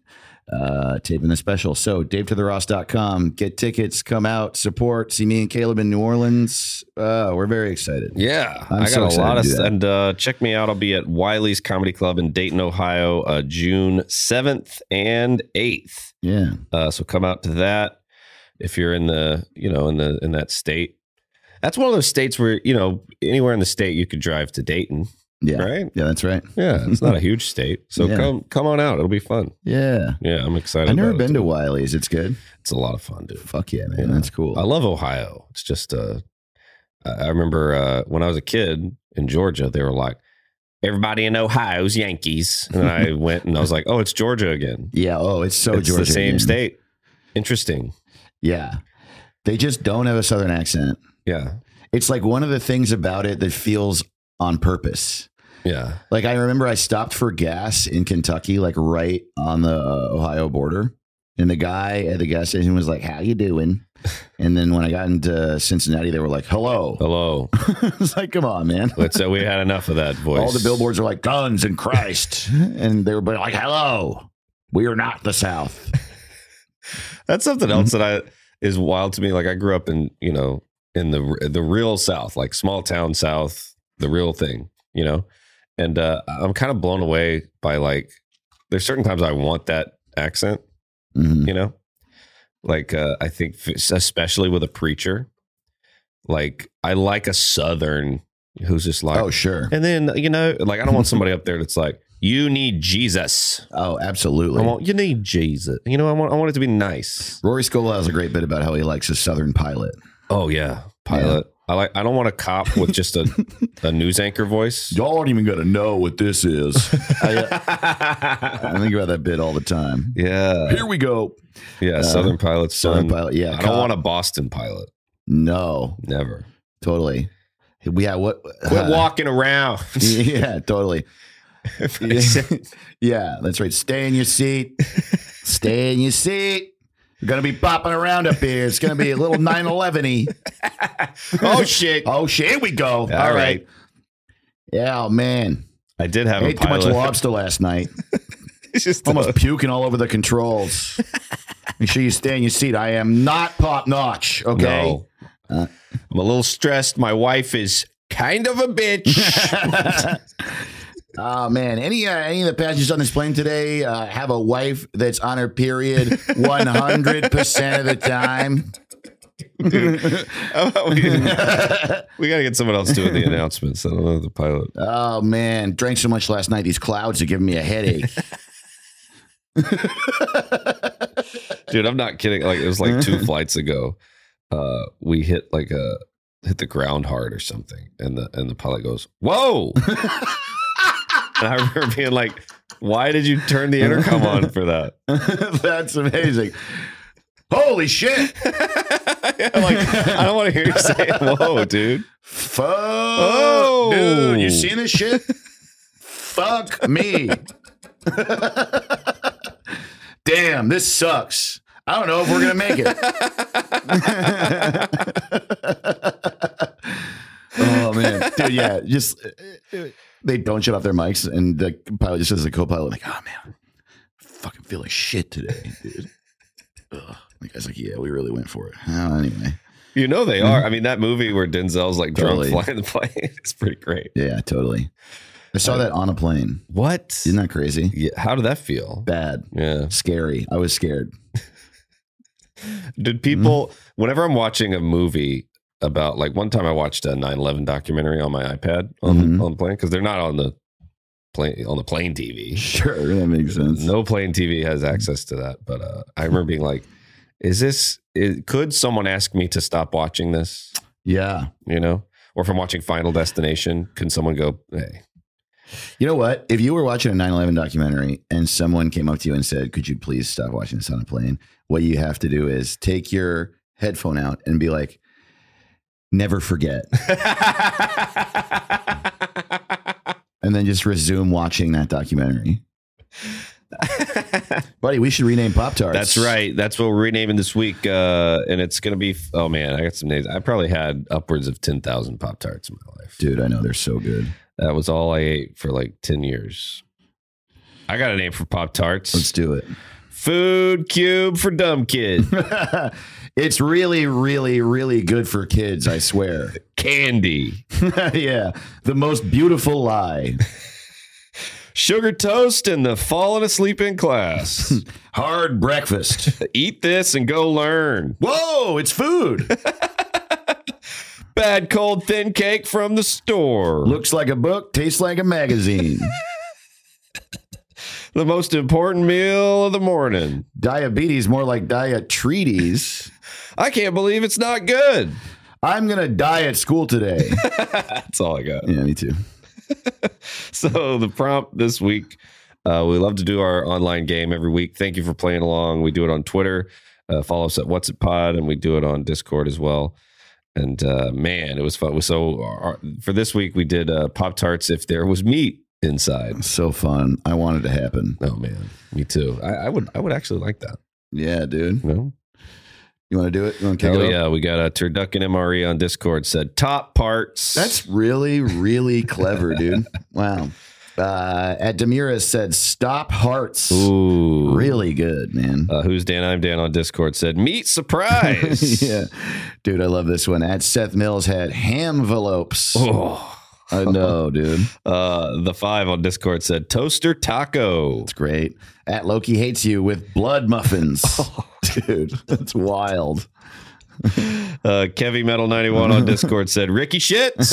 Speaker 4: uh, taping the special. So dave to the ross dot com, get tickets, come out, support, see me and Caleb in New Orleans. Uh, we're very excited.
Speaker 3: Yeah,
Speaker 4: I'm
Speaker 3: I
Speaker 4: so
Speaker 3: got a
Speaker 4: excited
Speaker 3: lot
Speaker 4: to
Speaker 3: of
Speaker 4: do that.
Speaker 3: and uh, check me out. I'll be at Wiley's Comedy Club in Dayton, Ohio, uh, June seventh and eighth.
Speaker 4: Yeah.
Speaker 3: Uh, so come out to that if you're in the you know in the in that state. That's one of those states where you know anywhere in the state you could drive to Dayton,
Speaker 4: Yeah.
Speaker 3: right?
Speaker 4: Yeah, that's right.
Speaker 3: Yeah, it's not a huge state, so
Speaker 4: Yeah.
Speaker 3: come come on out. It'll be fun.
Speaker 4: Yeah.
Speaker 3: Yeah, I'm excited.
Speaker 4: I've never
Speaker 3: about
Speaker 4: been
Speaker 3: it.
Speaker 4: to Wiley's. It's good.
Speaker 3: It's a lot of fun, dude.
Speaker 4: Fuck yeah, man.
Speaker 3: Yeah.
Speaker 4: That's cool.
Speaker 3: I love Ohio. It's just uh, I I remember uh, when I was a kid in Georgia, they were like, "Everybody in Ohio's Yankees," and I went and I was like, "Oh, it's Georgia again.
Speaker 4: Yeah. Oh, it's so
Speaker 3: it's
Speaker 4: Georgia.
Speaker 3: the same
Speaker 4: again.
Speaker 3: state. Interesting.
Speaker 4: Yeah. They just don't have a Southern accent.
Speaker 3: Yeah,
Speaker 4: It's like one of the things about it that feels on purpose.
Speaker 3: yeah,
Speaker 4: Like I remember I stopped for gas in Kentucky, like right on the uh, Ohio border. And the guy at the gas station was like, "How you doing?" And then when I got into Cincinnati, they were like, "Hello."
Speaker 3: Hello.
Speaker 4: It's like, come on, man.
Speaker 3: Let's uh, we had enough of that voice.
Speaker 4: All the billboards are like guns and Christ. And they were like, "Hello. We are not the South."
Speaker 3: That's something else that I is wild to me. Like I grew up in you know in the the real South, like small town South, the real thing, you know. And uh, I'm kind of blown away by like there's certain times I want that accent,
Speaker 4: Mhm.
Speaker 3: you know. Like uh, I think f- especially with a preacher, like I like a Southern who's just like,
Speaker 4: Oh, sure.
Speaker 3: and then you know, like I don't want somebody up there that's like, you need Jesus.
Speaker 4: Oh,
Speaker 3: I
Speaker 4: absolutely.
Speaker 3: want you need Jesus. You know, I want I want it to be nice.
Speaker 4: Rory Scovel has a great bit about how he likes a Southern pilot.
Speaker 3: Oh yeah, pilot. I like. I don't want a cop with just a, a news anchor voice.
Speaker 4: Y'all aren't even going to know what this is. I, I think about that bit all the time.
Speaker 3: Yeah,
Speaker 4: Here we go.
Speaker 3: yeah. Southern pilot.
Speaker 4: Southern
Speaker 3: Son.
Speaker 4: pilot. Yeah.
Speaker 3: I don't
Speaker 4: cop.
Speaker 3: want a Boston pilot.
Speaker 4: No,
Speaker 3: Never.
Speaker 4: totally. Yeah. What?
Speaker 3: Quit
Speaker 4: uh,
Speaker 3: walking around.
Speaker 4: Yeah, totally. Yeah, that's right. Stay in your seat. Stay in your seat. We're going to be bopping around up here. It's going to be a little nine eleven-y.
Speaker 3: Oh, shit.
Speaker 4: Oh, shit. Here we go. All,
Speaker 3: All
Speaker 4: right.
Speaker 3: right.
Speaker 4: Yeah, oh, man.
Speaker 3: I did have
Speaker 4: I
Speaker 3: a
Speaker 4: ate too much
Speaker 3: pilot.
Speaker 4: lobster last night.
Speaker 3: It's just
Speaker 4: Almost puking all over the controls. Make sure you stay in your seat. I am not top notch. Okay.
Speaker 3: No.
Speaker 4: Uh,
Speaker 3: I'm a little stressed. My wife is kind of a bitch.
Speaker 4: Oh man, any uh, any of the passengers on this plane today uh, have a wife that's on her period one hundred percent of the time?
Speaker 3: How about we, we got to get someone else doing the announcements. I don't know the pilot.
Speaker 4: Oh man, drank so much last night. These clouds are giving me a headache.
Speaker 3: Dude, I'm not kidding. Like it was like two flights ago. Uh, we hit like a hit the ground hard or something, and the and the pilot goes, "Whoa!" And I remember being like, "Why did you turn the intercom on for that?"
Speaker 4: That's amazing. Holy shit!
Speaker 3: I'm like, I don't want to hear you say, "Whoa, dude."
Speaker 4: Fuck,
Speaker 3: Oh.
Speaker 4: dude, you seen this shit? Fuck me. Damn, this sucks. I don't know if we're gonna make it. Oh man, dude, yeah, just uh, they don't shut off their mics, and the pilot just says the co-pilot like, "Oh man, I fucking feel like shit today, dude." Ugh. The guy's like, "Yeah, we really went for it." Oh, anyway,
Speaker 3: You know they are. I mean, that movie where Denzel's like drunk
Speaker 4: Totally.
Speaker 3: flying the plane is pretty great.
Speaker 4: yeah, totally. I saw that on a plane.
Speaker 3: What?
Speaker 4: Isn't that crazy?
Speaker 3: Yeah, how did that feel?
Speaker 4: Bad,
Speaker 3: Yeah.
Speaker 4: scary. I was scared.
Speaker 3: Did people, whenever I'm watching a movie about, like one time I watched a nine eleven documentary on my iPad on,
Speaker 4: Mhm.
Speaker 3: on the plane, because they're not on the plane, on the plane T V.
Speaker 4: Sure, that makes sense.
Speaker 3: No plane T V has access to that. But uh, I remember being like, is this, is, could someone ask me to stop watching this?
Speaker 4: Yeah.
Speaker 3: You know? Or if I'm watching Final Destination, can someone go, hey,
Speaker 4: You know what? If you were watching a nine eleven documentary and someone came up to you and said, "Could you please stop watching this on a plane?" What you have to do is take your headphone out and be like, "Never forget." And then just resume watching that documentary. Buddy, we should rename Pop-Tarts.
Speaker 3: That's right. That's what we're renaming this week. Uh, and it's going to be, oh man, I got some names. I probably had upwards of ten thousand Pop-Tarts in my life.
Speaker 4: Dude, I know they're so good.
Speaker 3: That was all I ate for like ten years. I got a name for Pop-Tarts.
Speaker 4: Let's do it.
Speaker 3: Food Cube for Dumb Kid.
Speaker 4: It's really, really, really good for kids, I swear.
Speaker 3: Candy.
Speaker 4: Yeah. The most beautiful lie.
Speaker 3: Sugar toast and the falling asleep in class.
Speaker 4: Hard breakfast.
Speaker 3: Eat this and go learn.
Speaker 4: Whoa, it's food.
Speaker 3: Bad cold thin cake from the store.
Speaker 4: Looks like a book, tastes like a magazine.
Speaker 3: The most important meal of the morning.
Speaker 4: Diabetes, more like diet treaties.
Speaker 3: I can't believe it's not good.
Speaker 4: I'm going to die at school today.
Speaker 3: That's all I got.
Speaker 4: Yeah, me too.
Speaker 3: So the prompt this week, uh, we love to do our online game every week. Thank you for playing along. We do it on Twitter. Uh, follow us at What's It Pod, and we do it on Discord as well. And uh, man, it was fun. So our, for this week, we did uh, Pop-Tarts if there was meat inside.
Speaker 4: So fun. I want it to happen.
Speaker 3: Oh man, me too. I, I would. I would actually like that.
Speaker 4: Yeah, dude.
Speaker 3: You know?
Speaker 4: You want to do it? You want to kick
Speaker 3: Oh
Speaker 4: it off?
Speaker 3: yeah, we got a Turducken M R E on Discord said top parts.
Speaker 4: That's really, really clever, dude. Wow. Uh, at Demira said, "Stop hearts."
Speaker 3: Ooh,
Speaker 4: Really good, man.
Speaker 3: Uh, who's Dan? I'm Dan on Discord said meat surprise.
Speaker 4: Yeah. Dude, I love this one. At Seth Mills had ham-velopes.
Speaker 3: Oh.
Speaker 4: I know, dude.
Speaker 3: Uh, the five on Discord said toaster taco.
Speaker 4: It's great. At Loki Hates You with blood muffins. Dude, that's wild.
Speaker 3: Uh, Kevy Metal ninety-one on Discord said Ricky shits.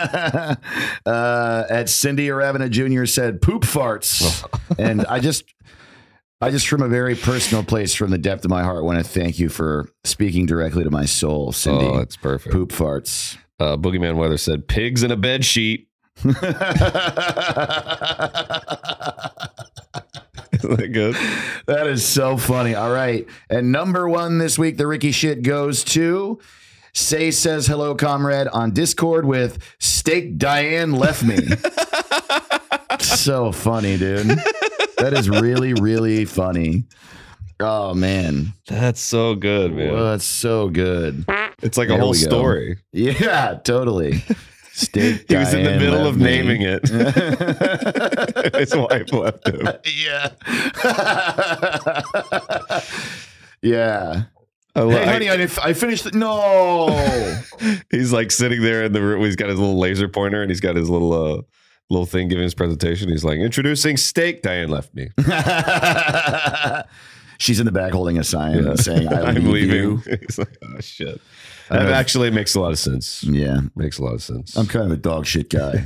Speaker 4: uh, at Cindy Aravena Junior said poop farts. And I just, I just from a very personal place, from the depth of my heart, want to thank you for speaking directly to my soul, Cindy.
Speaker 3: Oh, that's perfect.
Speaker 4: Poop farts.
Speaker 3: Uh, Boogeyman Weather said pigs in a bed sheet. Isn't that good?
Speaker 4: That is so funny. All right. And number one this week, the Ricky shit goes to Say Says Hello, Comrade on Discord with Steak Diane Left Me. So funny, dude. That is really, really funny. Oh man,
Speaker 3: That's so good, man.
Speaker 4: well, that's so good.
Speaker 3: It's like a
Speaker 4: There
Speaker 3: whole
Speaker 4: we go.
Speaker 3: story.
Speaker 4: Yeah, totally. Steak.
Speaker 3: He was in the
Speaker 4: Diane
Speaker 3: middle
Speaker 4: left
Speaker 3: of
Speaker 4: me.
Speaker 3: naming it. His wife left him.
Speaker 4: Yeah. Yeah.
Speaker 3: I lo-
Speaker 4: Hey,
Speaker 3: I-
Speaker 4: honey, I, I finished. The- no.
Speaker 3: he's like sitting there in the room. He's got his little laser pointer and he's got his little uh, little thing giving his presentation. He's like, introducing steak. Diane left me.
Speaker 4: She's in the back holding a sign
Speaker 3: Yeah.
Speaker 4: saying, I
Speaker 3: I'm
Speaker 4: leave
Speaker 3: leaving.
Speaker 4: you.
Speaker 3: He's like, oh shit.
Speaker 4: I
Speaker 3: That
Speaker 4: know.
Speaker 3: actually makes a lot of sense.
Speaker 4: Yeah.
Speaker 3: Makes a lot of sense.
Speaker 4: I'm kind of a dog shit guy.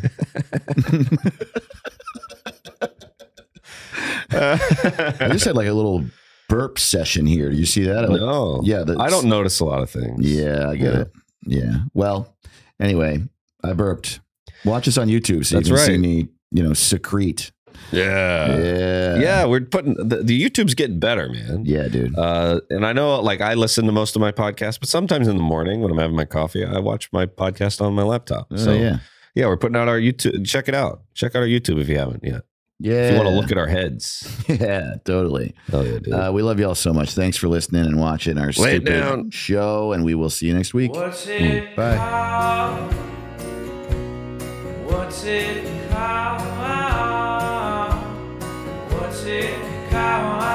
Speaker 4: I just had like a little burp session here. Do you see that? Like,
Speaker 3: no.
Speaker 4: Yeah. that's-
Speaker 3: I don't notice a lot of things.
Speaker 4: Yeah, I get
Speaker 3: Yeah.
Speaker 4: it. Yeah. Well, anyway, I burped. Watch us on YouTube so
Speaker 3: That's
Speaker 4: you can see
Speaker 3: right.
Speaker 4: me, you know, secrete.
Speaker 3: Yeah.
Speaker 4: Yeah.
Speaker 3: Yeah. We're putting the, the YouTube's getting better, man.
Speaker 4: Yeah, dude.
Speaker 3: Uh, and I know, like, I listen to most of my podcasts, but sometimes in the morning when I'm having my coffee, I watch my podcast on my laptop.
Speaker 4: Oh,
Speaker 3: so,
Speaker 4: yeah.
Speaker 3: yeah, we're putting out our YouTube. Check it out. Check out our YouTube if you haven't yet.
Speaker 4: Yeah.
Speaker 3: If you want to look at our heads.
Speaker 4: Yeah, totally.
Speaker 3: Hell yeah, dude.
Speaker 4: Uh, we love y'all so much. Thanks for listening and watching our
Speaker 3: Lay it
Speaker 4: stupid
Speaker 3: down.
Speaker 4: show, and we will see you next week.
Speaker 1: What's it
Speaker 4: Bye.
Speaker 1: called? What's it called? What's it called?